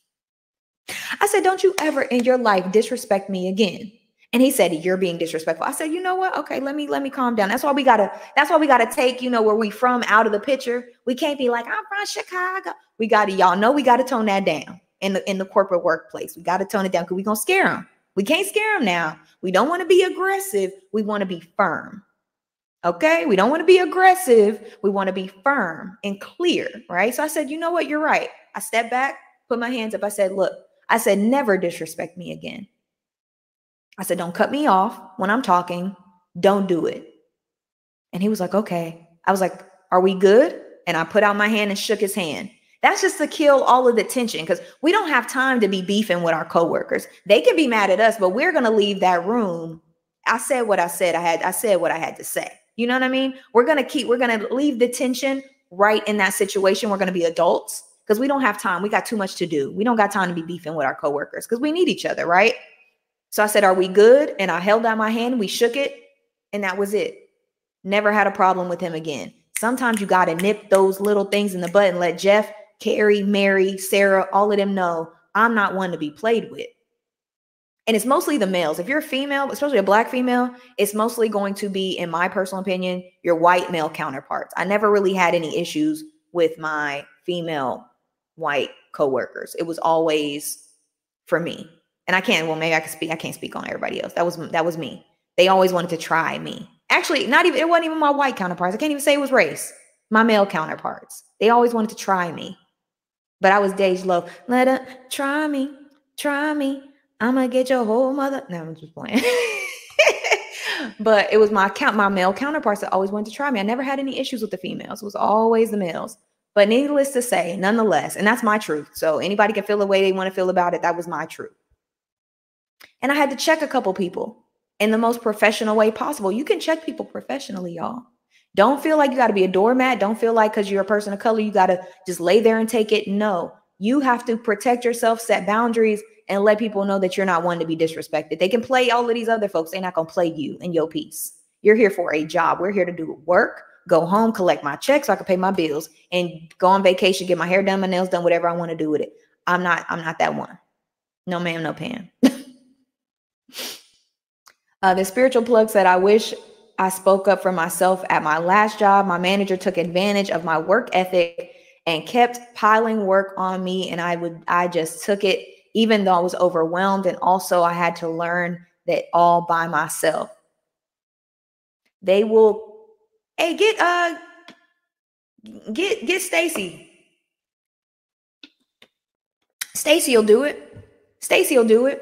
I said, don't you ever in your life disrespect me again. And he said, you're being disrespectful. I said, you know what? Okay, let me, let me calm down. That's why we gotta, that's why we gotta take, you know, where we from out of the picture. We can't be like, I'm from Chicago. We gotta, y'all know we gotta tone that down. In the, in the corporate workplace, we got to tone it down because we're going to scare them. We can't scare them now. We don't want to be aggressive. We want to be firm. Okay. We don't want to be aggressive. We want to be firm and clear. Right. So I said, you know what? You're right. I stepped back, put my hands up. I said, look, I said, never disrespect me again. I said, don't cut me off when I'm talking. Don't do it. And he was like, okay. I was like, are we good? And I put out my hand and shook his hand. That's just to kill all of the tension because we don't have time to be beefing with our coworkers. They can be mad at us, but we're going to leave that room. I said what I said. I had, I said what I had to say. You know what I mean? We're going to keep, we're going to leave the tension right in that situation. We're going to be adults because we don't have time. We got too much to do. We don't got time to be beefing with our coworkers because we need each other. Right. So I said, are we good? And I held out my hand. We shook it. And that was it. Never had a problem with him again. Sometimes you got to nip those little things in the bud and let Jeff, Carrie, Mary, Sarah, all of them know I'm not one to be played with. And it's mostly the males. If you're a female, especially a black female, it's mostly going to be, in my personal opinion, your white male counterparts. I never really had any issues with my female white coworkers. It was always for me. And I can't, well, maybe I can speak. I can't speak on everybody else. That was, that was me. They always wanted to try me. Actually, not even, it wasn't even my white counterparts. I can't even say it was race. My male counterparts. They always wanted to try me. But I was Dej Low. Let her try me, try me. I'm going to get your whole mother. No, I'm just playing. But it was my count, my male counterparts that always wanted to try me. I never had any issues with the females. It was always the males. But needless to say, nonetheless, and that's my truth. So anybody can feel the way they want to feel about it. That was my truth. And I had to check a couple people in the most professional way possible. You can check people professionally, y'all. Don't feel like you got to be a doormat. Don't feel like because you're a person of color, you got to just lay there and take it. No, you have to protect yourself, set boundaries, and let people know that you're not one to be disrespected. They can play all of these other folks. They're not going to play you and your piece. You're here for a job. We're here to do work. go home, collect my check so I can pay my bills, and go on vacation, get my hair done, my nails done, whatever I want to do with it. I'm not, I'm not that one. No, ma'am, no, Pam. uh, the spiritual plug said, I wish I spoke up for myself at my last job. My manager took advantage of my work ethic and kept piling work on me. And I would, I just took it, even though I was overwhelmed. And also I had to learn that all by myself. They will, hey, get, uh, get, get Stacy. Stacy will do it. Stacy will do it.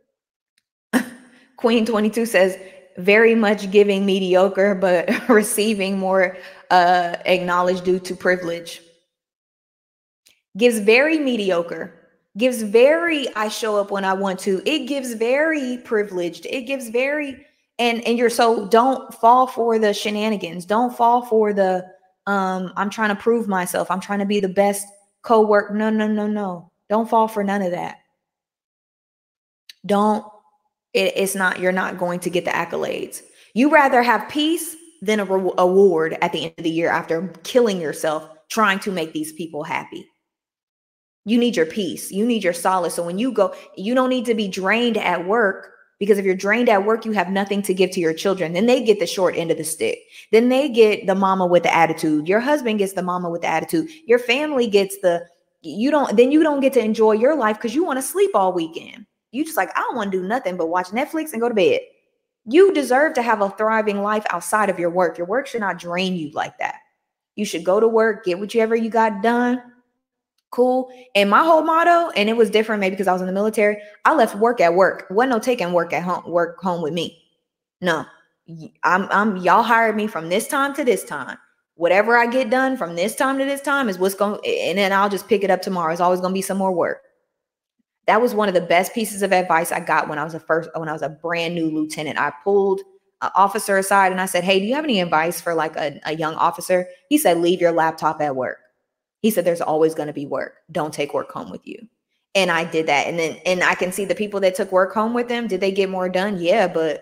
Queen twenty-two says, very much giving mediocre, but receiving more uh, acknowledged due to privilege. Gives very mediocre. Gives very, I show up when I want to. It gives very privileged. It gives very, and, and you're so, don't fall for the shenanigans. Don't fall for the, um, I'm trying to prove myself. I'm trying to be the best co-worker. No, no, no, no. Don't fall for none of that. Don't, it, it's not, you're not going to get the accolades. You rather have peace than a re- award at the end of the year after killing yourself trying to make these people happy. You need your peace. You need your solace. So when you go, you don't need to be drained at work, because if you're drained at work, you have nothing to give to your children. Then they get the short end of the stick. Then they get the mama with the attitude. Your husband gets the mama with the attitude. Your family gets the, you don't, then you don't get to enjoy your life because you want to sleep all weekend. You just like, I don't want to do nothing but watch Netflix and go to bed. You deserve to have a thriving life outside of your work. Your work should not drain you like that. You should go to work, get whichever you got done. Cool. And my whole motto, and it was different maybe because I was in the military, I left work at work. Wasn't no taking work at home, work home with me. No, I'm, I'm, y'all hired me from this time to this time. Whatever I get done from this time to this time is what's going, and then I'll just pick it up tomorrow. It's always going to be some more work. That was one of the best pieces of advice I got when I was a first, when I was a brand new lieutenant. I pulled an officer aside and I said, hey, do you have any advice for like a, a young officer? He said, leave your laptop at work. He said, there's always going to be work. Don't take work home with you. And I did that. And then, and I can see the people that took work home with them. Did they get more done? Yeah, but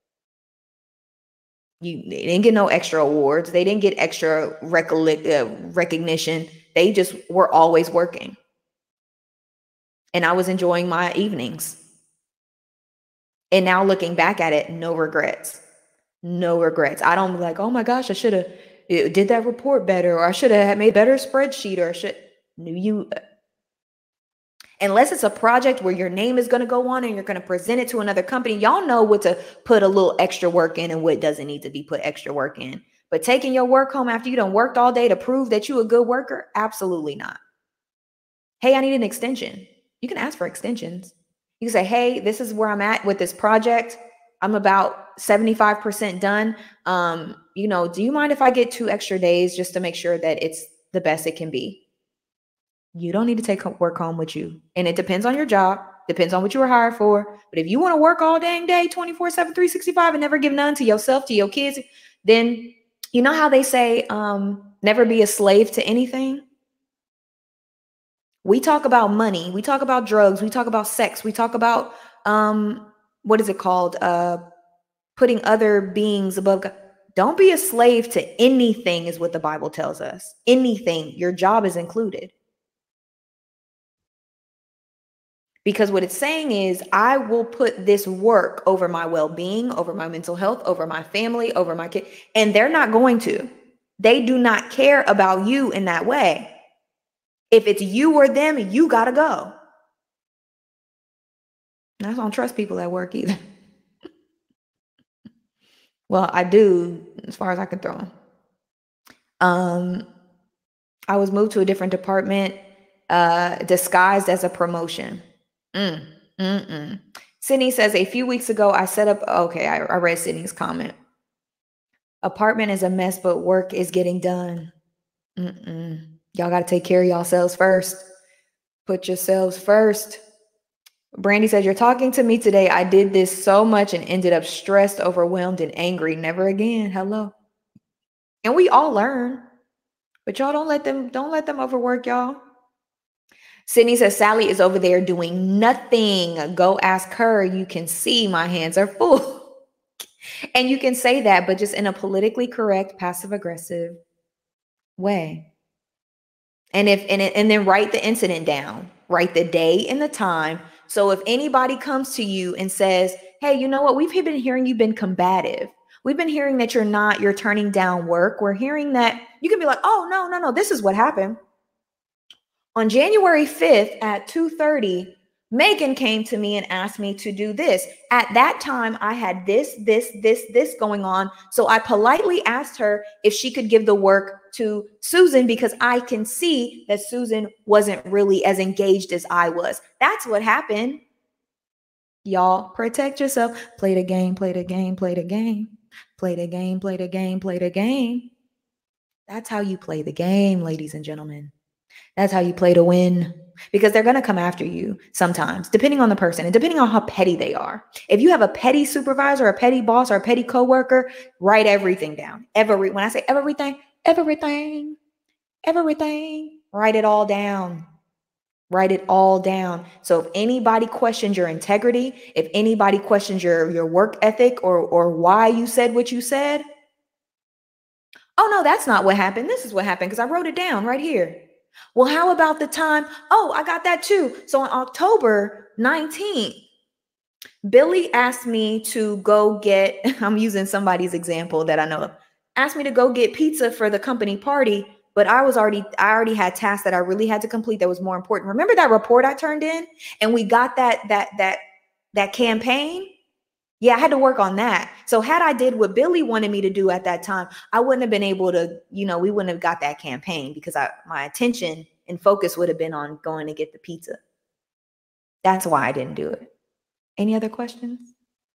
you, they didn't get no extra awards. They didn't get extra recollect, uh, recognition. They just were always working. And I was enjoying my evenings. And now looking back at it, no regrets. No regrets. I don't be like, oh my gosh, I should have did that report better, or I should have made a better spreadsheet, or I should knew you. Unless it's a project where your name is going to go on and you're going to present it to another company, y'all know what to put a little extra work in and what doesn't need to be put extra work in. But taking your work home after you done worked all day to prove that you a good worker, absolutely not. Hey, I need an extension. You can ask for extensions. You can say, hey, this is where I'm at with this project. I'm about seventy-five percent done. Um, you know, do you mind if I get two extra days just to make sure that it's the best it can be? You don't need to take work home with you. And it depends on your job, depends on what you were hired for. But if you want to work all dang day, twenty-four seven, three sixty-five, and never give none to yourself, to your kids, then you know how they say, um, never be a slave to anything. We talk about money. We talk about drugs. We talk about sex. We talk about, um, what is it called? Uh, putting other beings above God. Don't be a slave to anything is what the Bible tells us. Anything. Your job is included. Because what it's saying is, I will put this work over my well-being, over my mental health, over my family, over my kid. And they're not going to. They do not care about you in that way. If it's you or them, you got to go. And I don't trust people at work either. Well, I do, as far as I can throw them. Um, I was moved to a different department, uh, disguised as a promotion. Mm, mm, mm. Sydney says, a few weeks ago, I set up, okay, I, I read Sydney's comment. Apartment is a mess, but work is getting done. Mm-mm. Y'all got to take care of yourselves first. Put yourselves first. Brandy says, you're talking to me today. I did this so much and ended up stressed, overwhelmed, and angry. Never again. Hello. And we all learn, but y'all don't let them, don't let them overwork y'all. Sydney says, Sally is over there doing nothing. Go ask her. You can see my hands are full. And you can say that, but just in a politically correct, passive aggressive way. And if and, and then write the incident down, write the day and the time. So if anybody comes to you and says, hey, you know what? We've been hearing you've been combative. We've been hearing that you're not, you're turning down work. We're hearing that you can be like, oh, no, no, no. This is what happened. On January fifth at two thirty, Megan came to me and asked me to do this. At that time, I had this, this, this, this going on. So I politely asked her if she could give the work to Susan because I can see that Susan wasn't really as engaged as I was. That's what happened. Y'all protect yourself. Play the game, play the game, play the game. Play the game, play the game, play the game. That's how you play the game, ladies and gentlemen. That's how you play to win, because they're going to come after you sometimes, depending on the person and depending on how petty they are. If you have a petty supervisor, a petty boss, or a petty coworker, write everything down. Every, when I say everything, everything, everything, write it all down. Write it all down. So if anybody questions your integrity, if anybody questions your, your work ethic or, or why you said what you said, oh, no, that's not what happened. This is what happened because I wrote it down right here. Well, how about the time? Oh, I got that too. So on October nineteenth, Billy asked me to go get, I'm using somebody's example that I know of, asked me to go get pizza for the company party, but I was already, I already had tasks that I really had to complete that was more important. Remember that report I turned in and we got that, that, that, that campaign? Yeah, I had to work on that. So had I did what Billy wanted me to do at that time, I wouldn't have been able to, you know, we wouldn't have got that campaign because I, my attention and focus would have been on going to get the pizza. That's why I didn't do it. Any other questions?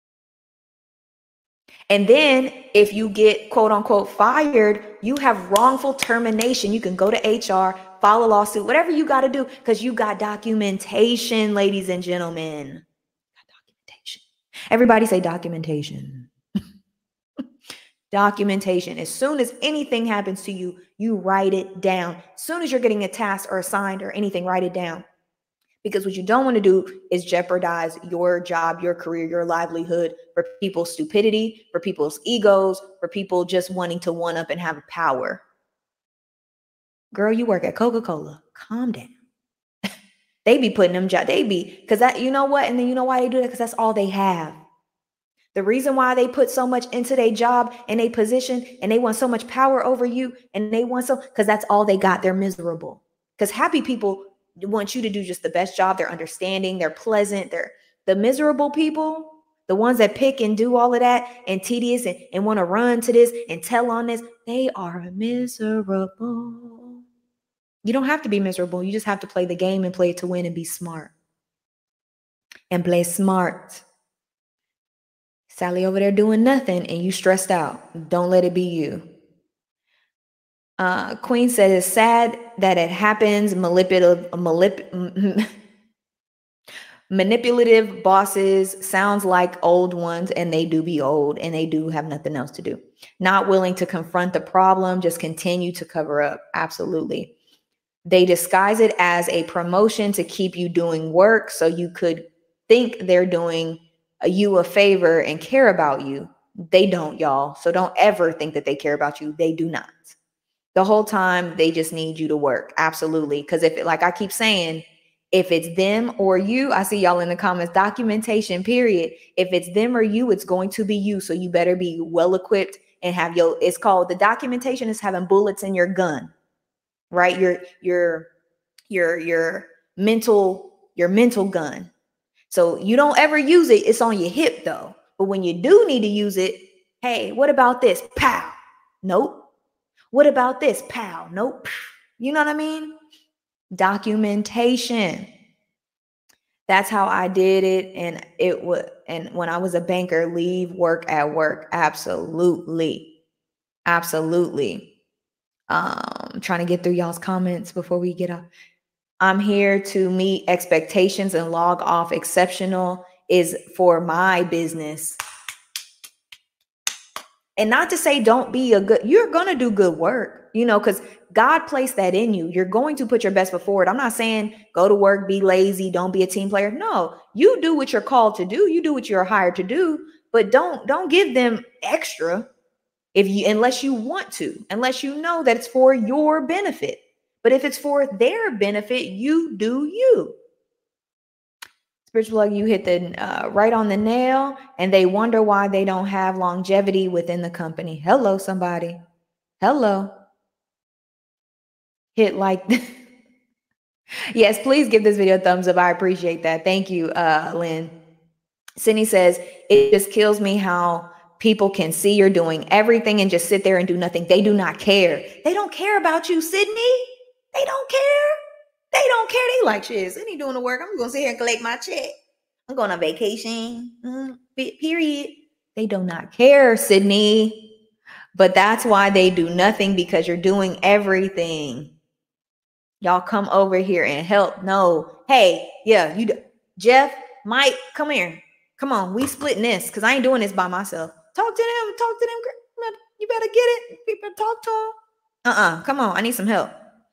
And then if you get quote unquote fired, you have wrongful termination. You can go to H R, file a lawsuit, whatever you got to do, because you got documentation, ladies and gentlemen. Everybody say documentation. Documentation. As soon as anything happens to you, you write it down. As soon as you're getting a task or assigned or anything, write it down. Because what you don't want to do is jeopardize your job, your career, your livelihood for people's stupidity, for people's egos, for people just wanting to one up and have power. Girl, you work at Coca-Cola. Calm down. They be putting them job. They be, because that, you know what? And then you know why they do that? Because that's all they have. The reason why they put so much into their job and a position and they want so much power over you and they want so, because that's all they got. They're miserable. Because happy people want you to do just the best job. They're understanding. They're pleasant. They're the miserable people, the ones that pick and do all of that and tedious and, and want to run to this and tell on this. They are miserable. You don't have to be miserable. You just have to play the game and play it to win and be smart. And play smart. Sally over there doing nothing and you stressed out. Don't let it be you. Uh, Queen said it's sad that it happens. Manipulative, manip, manipulative bosses sounds like old ones, and they do be old and they do have nothing else to do. Not willing to confront the problem, just continue to cover up. Absolutely. They disguise it as a promotion to keep you doing work so you could think they're doing you a favor and care about you. They don't, y'all. So don't ever think that they care about you. They do not. The whole time, they just need you to work. Absolutely. Because if, like I keep saying, if it's them or you, I see y'all in the comments, documentation, period. If it's them or you, it's going to be you. So you better be well equipped and have your, it's called, the documentation is having bullets in your gun. Right? Your, your, your, your mental, your mental gun. So you don't ever use it. It's on your hip though. But when you do need to use it, hey, what about this? Pow. Nope. What about this? Pow. Nope. You know what I mean? Documentation. That's how I did it. And it would, and when I was a banker, leave work at work. Absolutely. Absolutely. Um, trying to get through y'all's comments before we get up. I'm here to meet expectations and log off. Exceptional is for my business. And not to say don't be a good, you're going to do good work, you know, because God placed that in you. You're going to put your best foot forward. I'm not saying go to work, be lazy, don't be a team player. No, you do what you're called to do. You do what you're hired to do. but don't don't give them extra if you unless you want to, unless you know that it's for your benefit. But if it's for their benefit, you do you. Spiritual plug, you hit the uh, right on the nail, and they wonder why they don't have longevity within the company. Hello, somebody. Hello. Hit like. Yes, please give this video a thumbs up. I appreciate that. Thank you, uh, Lynn. Sydney says, it just kills me how people can see you're doing everything and just sit there and do nothing. They do not care. They don't care about you, Sydney. They don't care. They don't care. They like, shit, Sydney doing the work. I'm going to sit here and collect my check. I'm going on vacation. Mm, period. They do not care, Sydney. But that's why they do nothing, because you're doing everything. Y'all come over here and help. No. Hey, yeah, you, do. Jeff, Mike, come here. Come on. We splitting this because I ain't doing this by myself. Talk to them. Talk to them. You better get it. You better talk to them. Uh-uh. Come on. I need some help.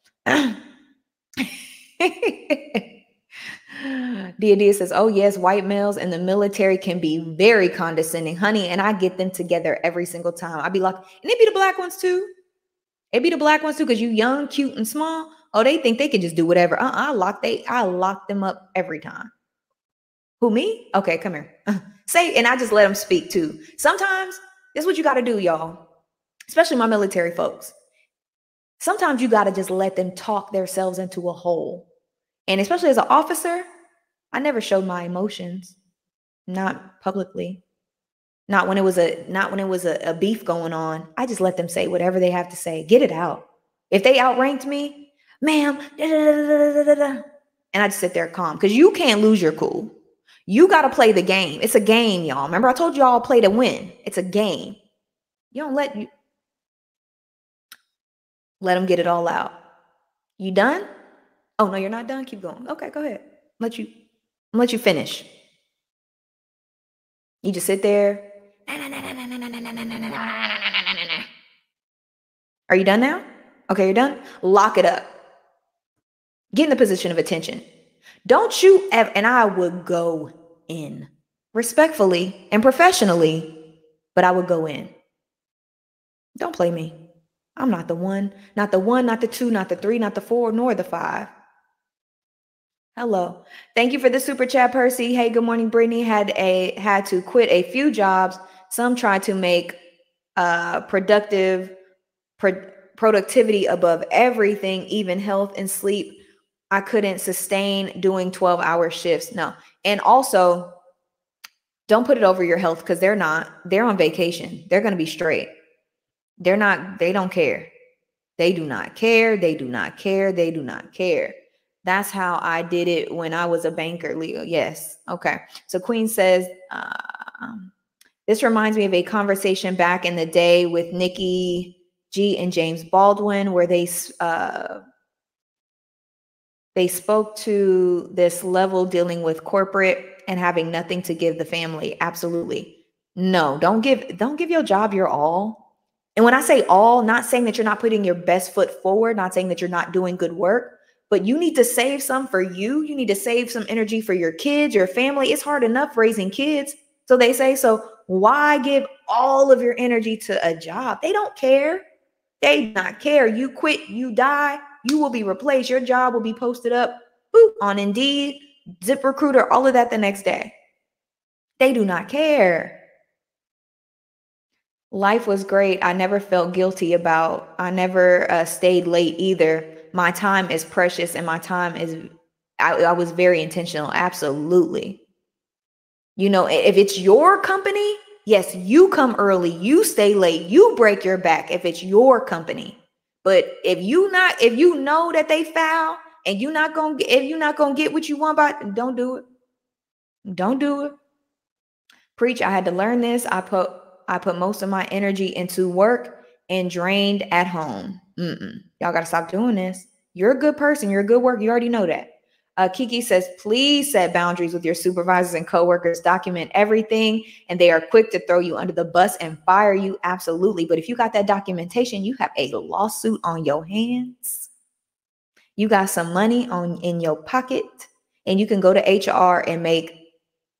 Dia says, oh, yes, white males in the military can be very condescending, honey. And I get them together every single time. I be like, and it be the black ones too. It be the black ones too, because you young, cute, and small. Oh, they think they can just do whatever. Uh-uh, I lock they I lock them up every time. Who, me? Okay, come here. Say, and I just let them speak too. Sometimes this is what you got to do, y'all. Especially my military folks. Sometimes you got to just let them talk themselves into a hole. And especially as an officer, I never showed my emotions, not publicly. Not when it was a not when it was a, a beef going on. I just let them say whatever they have to say. Get it out. If they outranked me, ma'am, da, da, da, da, da, and I just sit there calm, because you can't lose your cool. You got to play the game. It's a game, y'all. Remember, I told you all play to win. It's a game. You don't let you let them get it all out. You done? Oh no, you're not done. Keep going. Okay, go ahead. Let you let you finish. You just sit there. Are you done now? Okay, you're done. Lock it up. Get in the position of attention. Don't you ever, and I would go in respectfully and professionally, but I would go in. Don't play me. I'm not the one, not the one, not the two, not the three, not the four, nor the five. Hello. Thank you for the super chat, Percy. Hey, good morning, Brittany. Had a had to quit a few jobs. Some tried to make uh, productive pro- productivity above everything, even health and sleep. I couldn't sustain doing twelve hour shifts. No. And also, don't put it over your health, because they're not. They're on vacation. They're going to be straight. They're not. They don't care. They do not care. They do not care. They do not care. That's how I did it when I was a banker, Leo. Yes. Okay. So Queen says, uh, this reminds me of a conversation back in the day with Nikki G and James Baldwin, where they uh, they spoke to this level dealing with corporate and having nothing to give the family. Absolutely. No, don't give, don't give your job your all. And when I say all, not saying that you're not putting your best foot forward, not saying that you're not doing good work, but you need to save some for you. You need to save some energy for your kids, your family. It's hard enough raising kids. So they say, so why give all of your energy to a job? They don't care. They do not care. You quit, you die, you will be replaced. Your job will be posted up boop, on Indeed, ZipRecruiter, all of that the next day. They do not care. Life was great. I never felt guilty about, I never uh, stayed late either. My time is precious, and my time is, I, I was very intentional. Absolutely. You know, if it's your company, yes, you come early, you stay late, you break your back if it's your company. But if you not, if you know that they foul and you're not gonna get, if you're not gonna get what you want, by, don't do it. Don't do it. Preach. I had to learn this. I put, I put most of my energy into work and drained at home. Mm-mm. Y'all got to stop doing this. You're a good person. You're a good worker. You already know that. Uh, Kiki says, please set boundaries with your supervisors and coworkers. Document everything, and they are quick to throw you under the bus and fire you. Absolutely. But if you got that documentation, you have a lawsuit on your hands. You got some money on in your pocket, and you can go to H R and make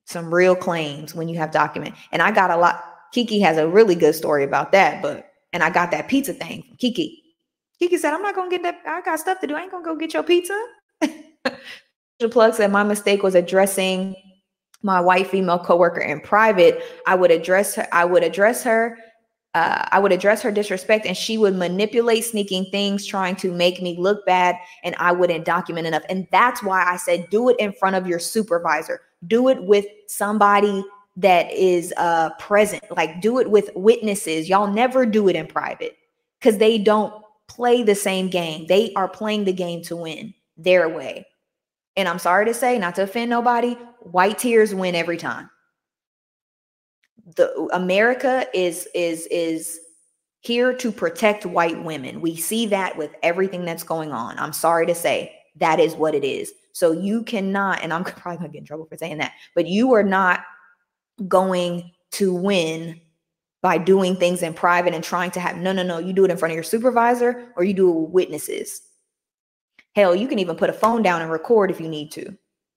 some real claims when you have document. And I got a lot. Kiki has a really good story about that, but, and I got that pizza thing from Kiki. Kiki said, I'm not going to get that. I got stuff to do. I ain't going to go get your pizza. The plug said, my mistake was addressing my white female coworker in private. I would address her. I would address her. Uh, I would address her disrespect, and she would manipulate sneaking things, trying to make me look bad, and I wouldn't document enough. And that's why I said, do it in front of your supervisor. Do it with somebody that is uh, present. Like, do it with witnesses. Y'all never do it in private because they don't play the same game. They are playing the game to win their way. And I'm sorry to say, not to offend nobody, white tears win every time. The America is is is here to protect white women. We see that with everything that's going on. I'm sorry to say, that is what it is. So you cannot, and I'm probably gonna get in trouble for saying that, but you are not going to win by doing things in private and trying to have, no, no, no, you do it in front of your supervisor or you do it with witnesses. Hell, you can even put a phone down and record if you need to.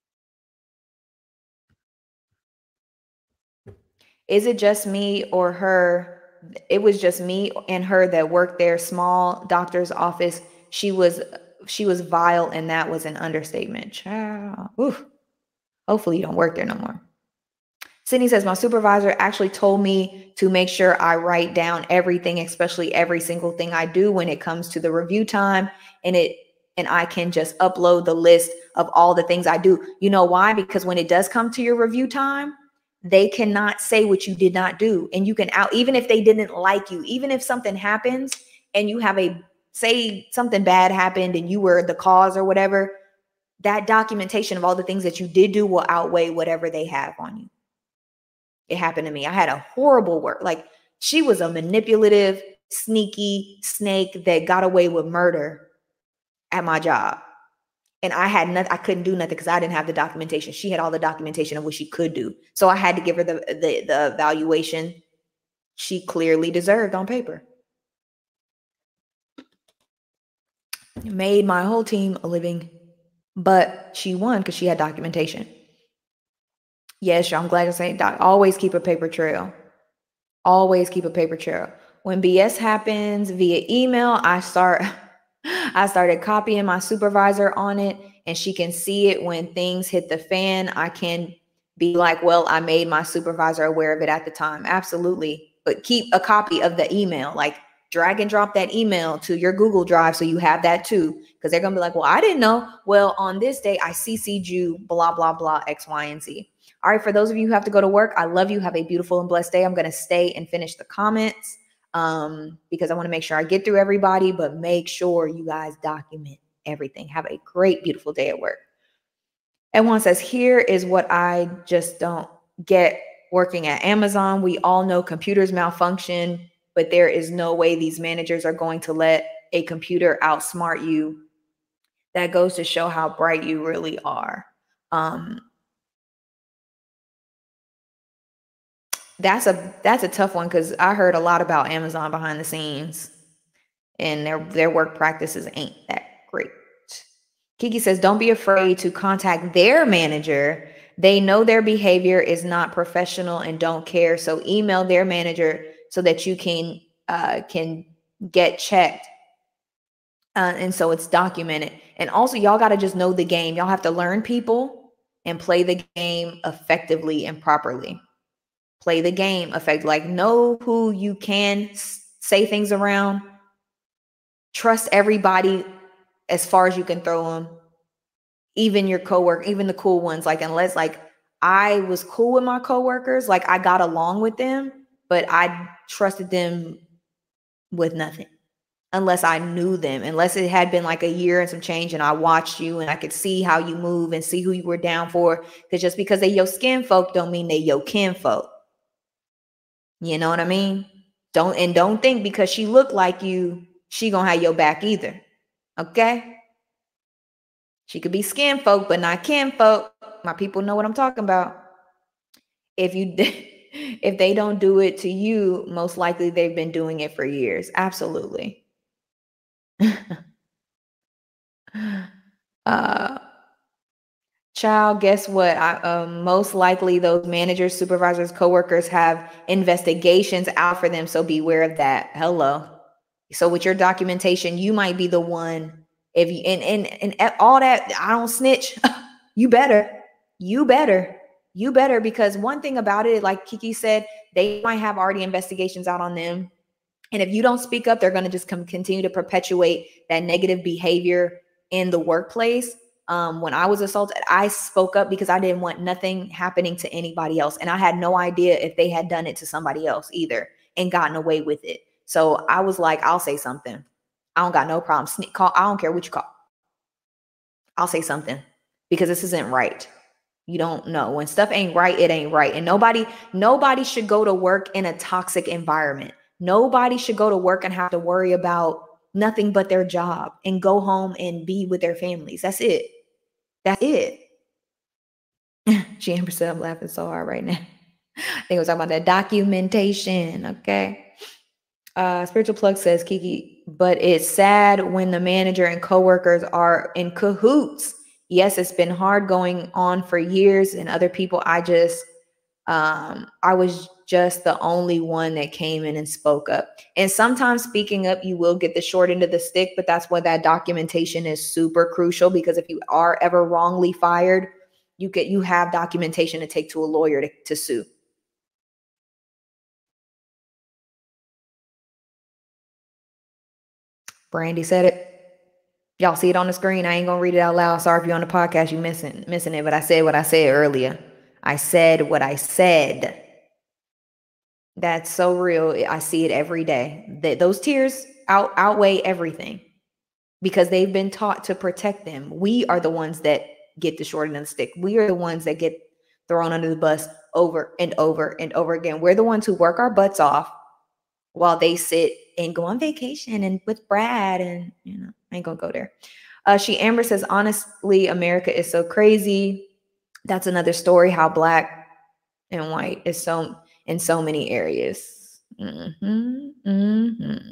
Is it just me or her? It was just me and her that worked there. Small doctor's office. She was, she was vile, and that was an understatement. Child. Oof. Hopefully you don't work there no more. Sydney says, my supervisor actually told me to make sure I write down everything, especially every single thing I do when it comes to the review time. And it, and I can just upload the list of all the things I do. You know why? Because when it does come to your review time, they cannot say what you did not do. And you can out, even if they didn't like you, even if something happens and you have a, say something bad happened and you were the cause or whatever, that documentation of all the things that you did do will outweigh whatever they have on you. It happened to me. I had a horrible work. Like, she was a manipulative, sneaky snake that got away with murder at my job. And I had nothing, I couldn't do nothing because I didn't have the documentation. She had all the documentation of what she could do. So I had to give her the, the, the evaluation she clearly deserved on paper. Made my whole team a living, but she won because she had documentation. Yes, I'm glad to say, doc, always keep a paper trail. Always keep a paper trail. When B S happens via email, I start... I started copying my supervisor on it, and she can see it when things hit the fan. I can be like, well, I made my supervisor aware of it at the time. Absolutely. But keep a copy of the email, like drag and drop that email to your Google Drive so you have that too. Because they're going to be like, well, I didn't know. Well, on this day, I C C'd you, blah, blah, blah, X, Y, and Z. All right. For those of you who have to go to work, I love you. Have a beautiful and blessed day. I'm going to stay and finish the comments. Um, because I want to make sure I get through everybody, but make sure you guys document everything. Have a great, beautiful day at work. And one says, here is what I just don't get working at Amazon. We all know computers malfunction, but there is no way these managers are going to let a computer outsmart you. That goes to show how bright you really are. Um, That's a that's a tough one because I heard a lot about Amazon behind the scenes, and their their work practices ain't that great. Kiki says, don't be afraid to contact their manager. They know their behavior is not professional and don't care. So email their manager so that you can uh, can get checked. Uh, and so it's documented. And also, y'all got to just know the game. Y'all have to learn people and play the game effectively and properly. Play the game effect, like know who you can say things around. Trust everybody as far as you can throw them, even your coworker, even the cool ones. Like, unless like I was cool with my coworkers, like I got along with them, but I trusted them with nothing unless I knew them, unless it had been like a year and some change and I watched you and I could see how you move and see who you were down for. Because just because they your skin folk don't mean they your kin folk. You know what I mean? Don't, and don't think because she looked like you, she gonna have your back either. Okay? She could be skin folk, but not kin folk. My people know what I'm talking about. If you, if they don't do it to you, most likely they've been doing it for years. Absolutely. uh, child, guess what? I, um, most likely those managers, supervisors, coworkers have investigations out for them. So beware of that. Hello. So with your documentation, you might be the one. If you and and and all that, I don't snitch. You better, you better, you better, because one thing about it, like Kiki said, they might have already investigations out on them. And if you don't speak up, they're going to just come continue to perpetuate that negative behavior in the workplace. Um, when I was assaulted, I spoke up because I didn't want nothing happening to anybody else. And I had no idea if they had done it to somebody else either and gotten away with it. So I was like, I'll say something. I don't got no problem. Sneak call. I don't care what you call. I'll say something because this isn't right. You don't know. When stuff ain't right, it ain't right. And nobody, nobody should go to work in a toxic environment. Nobody should go to work and have to worry about nothing but their job and go home and be with their families. That's it. That's it. She Amber said, I'm laughing so hard right now. I think we're talking about that documentation. Okay. Uh, Spiritual Plug says, Kiki, but it's sad when the manager and coworkers are in cahoots. Yes, it's been hard going on for years, and other people, I just, um, I was just the only one that came in and spoke up. And sometimes speaking up, you will get the short end of the stick, but that's why that documentation is super crucial, because if you are ever wrongly fired, you get, you have documentation to take to a lawyer to, to sue. Brandy said it. Y'all see it on the screen. I ain't gonna read it out loud. Sorry if you're on the podcast, you missing missing it. But I said what I said earlier. I said what I said. That's so real. I see it every day. That those tears out outweigh everything because they've been taught to protect them. We are the ones that get the short end of the stick. We are the ones that get thrown under the bus over and over and over again. We're the ones who work our butts off while they sit and go on vacation and with Brad, and you know, I ain't gonna go there. Uh, she Amber says, honestly, America is so crazy. That's another story, how black and white is so in so many areas. Mm-hmm, mm-hmm,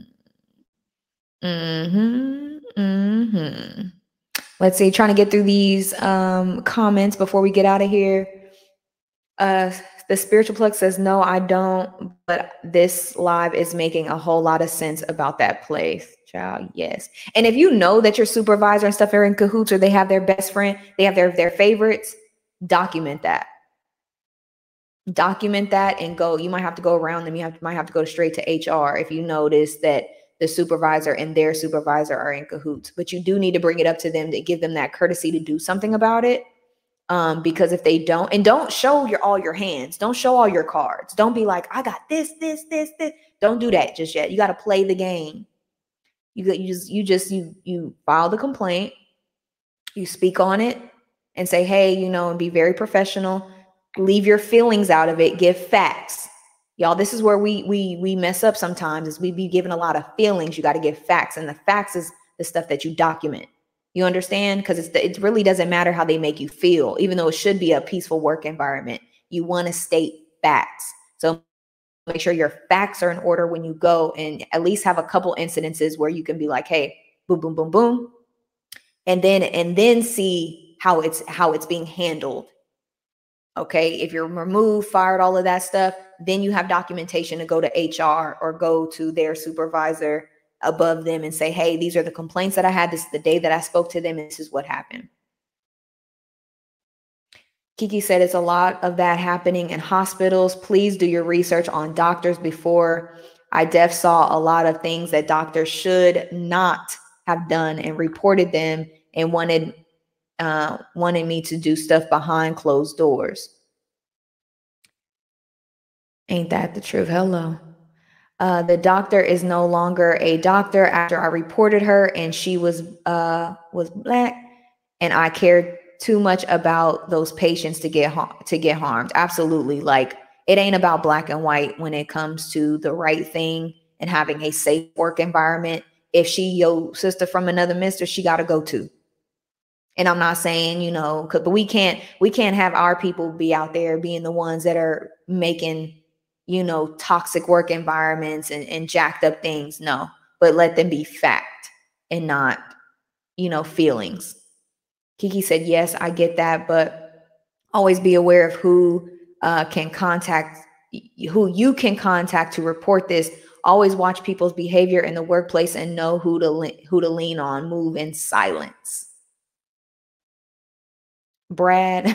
mm-hmm, mm-hmm. Let's see, trying to get through these um, comments before we get out of here. Uh, the Spiritual Plug says, no, I don't, but this live is making a whole lot of sense about that place. Child, yes. And if you know that your supervisor and stuff are in cahoots, or they have their best friend, they have their, their favorites, document that. Document that and go. You might have to go around them. You have, might have to go straight to H R if you notice that the supervisor and their supervisor are in cahoots. But you do need to bring it up to them to give them that courtesy to do something about it. Um, because if they don't, and don't show your all your hands, don't show all your cards. Don't be like, I got this, this, this, this. Don't do that just yet. You got to play the game. You got you just you just you you file the complaint, you speak on it, and say, hey, you know, and be very professional. Leave your feelings out of it. Give facts. Y'all, this is where we we we mess up sometimes, is we be giving a lot of feelings. You got to give facts, and the facts is the stuff that you document. You understand? Because it's the, it really doesn't matter how they make you feel, even though it should be a peaceful work environment. You want to state facts. So make sure your facts are in order when you go, and at least have a couple incidences where you can be like, hey, boom, boom, boom, boom. And then and then see how it's how it's being handled. Okay, if you're removed, fired, all of that stuff, then you have documentation to go to H R or go to their supervisor above them and say, hey, these are the complaints that I had. This is the day that I spoke to them, and this is what happened. Kiki said it's a lot of that happening in hospitals. Please do your research on doctors before. I def saw a lot of things that doctors should not have done and reported them and wanted uh, wanted me to do stuff behind closed doors. Ain't that the truth? Hello. Uh, the doctor is no longer a doctor after I reported her, and she was uh, was black, and I cared too much about those patients to get ha- to get harmed. Absolutely. Like, it ain't about black and white when it comes to the right thing and having a safe work environment. If she your sister from another mister, she got to go too. And I'm not saying, you know, but we can't we can't have our people be out there being the ones that are making, you know, toxic work environments and, and jacked up things. No, but let them be fact and not, you know, feelings. Kiki said, yes, I get that, but Always be aware of who uh, can contact, who you can contact to report this. Always watch people's behavior in the workplace and know who to le- who to lean on. Move in silence. Brad.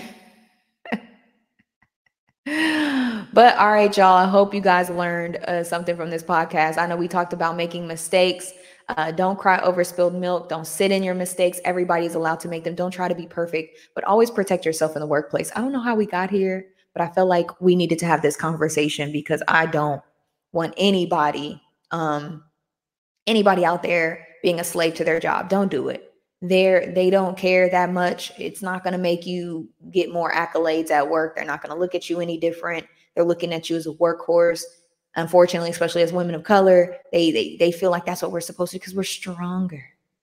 But all right, y'all, I hope you guys learned uh, something from this podcast. I know we talked about making mistakes. Uh, don't cry over spilled milk. Don't sit in your mistakes. Everybody's allowed to make them. Don't try to be perfect, but always protect yourself in the workplace. I don't know how we got here, but I feel like we needed to have this conversation because I don't want anybody, um, anybody out there being a slave to their job. Don't do it. They're, they don't care that much. It's not going to make you get more accolades at work. They're not going to look at you any different. They're looking at you as a workhorse. Unfortunately, especially as women of color, they they they feel like that's what we're supposed to because we're stronger.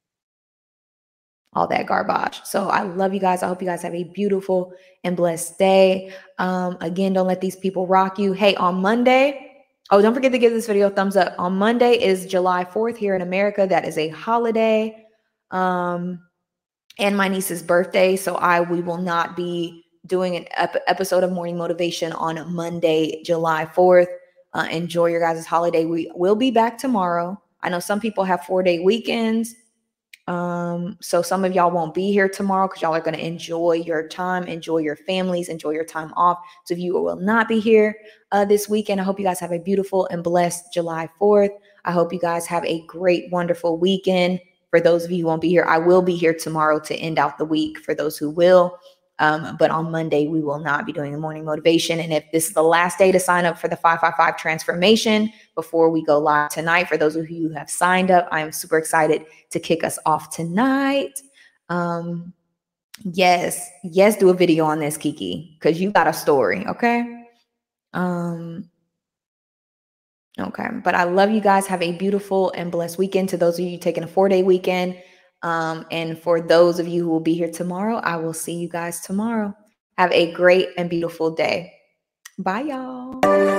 All that garbage. So I love you guys. I hope you guys have a beautiful and blessed day. Um, again, don't let these people rock you. Hey, on Monday, oh, don't forget to give this video a thumbs up. On Monday is July fourth here in America. That is a holiday. Um, and my niece's birthday. So I we will not be doing an ep- episode of Morning Motivation on Monday, July fourth. Uh, enjoy your guys' holiday. We will be back tomorrow. I know some people have four-day weekends. Um, so some of y'all won't be here tomorrow because y'all are going to enjoy your time, enjoy your families, enjoy your time off. So if you will not be here uh, this weekend, I hope you guys have a beautiful and blessed July fourth. I hope you guys have a great, wonderful weekend. For those of you who won't be here, I will be here tomorrow to end out the week for those who will. Um, but on Monday, we will not be doing the morning motivation. And if this is the last day to sign up for the five five five transformation before we go live tonight, for those of you who have signed up, I am super excited to kick us off tonight. Um, yes, yes, do a video on this, Kiki, because you got a story, okay? Um, okay, but I love you guys. Have a beautiful and blessed weekend. To those of you taking a four-day weekend, um, and for those of you who will be here tomorrow, I will see you guys tomorrow. Have a great and beautiful day. Bye, y'all.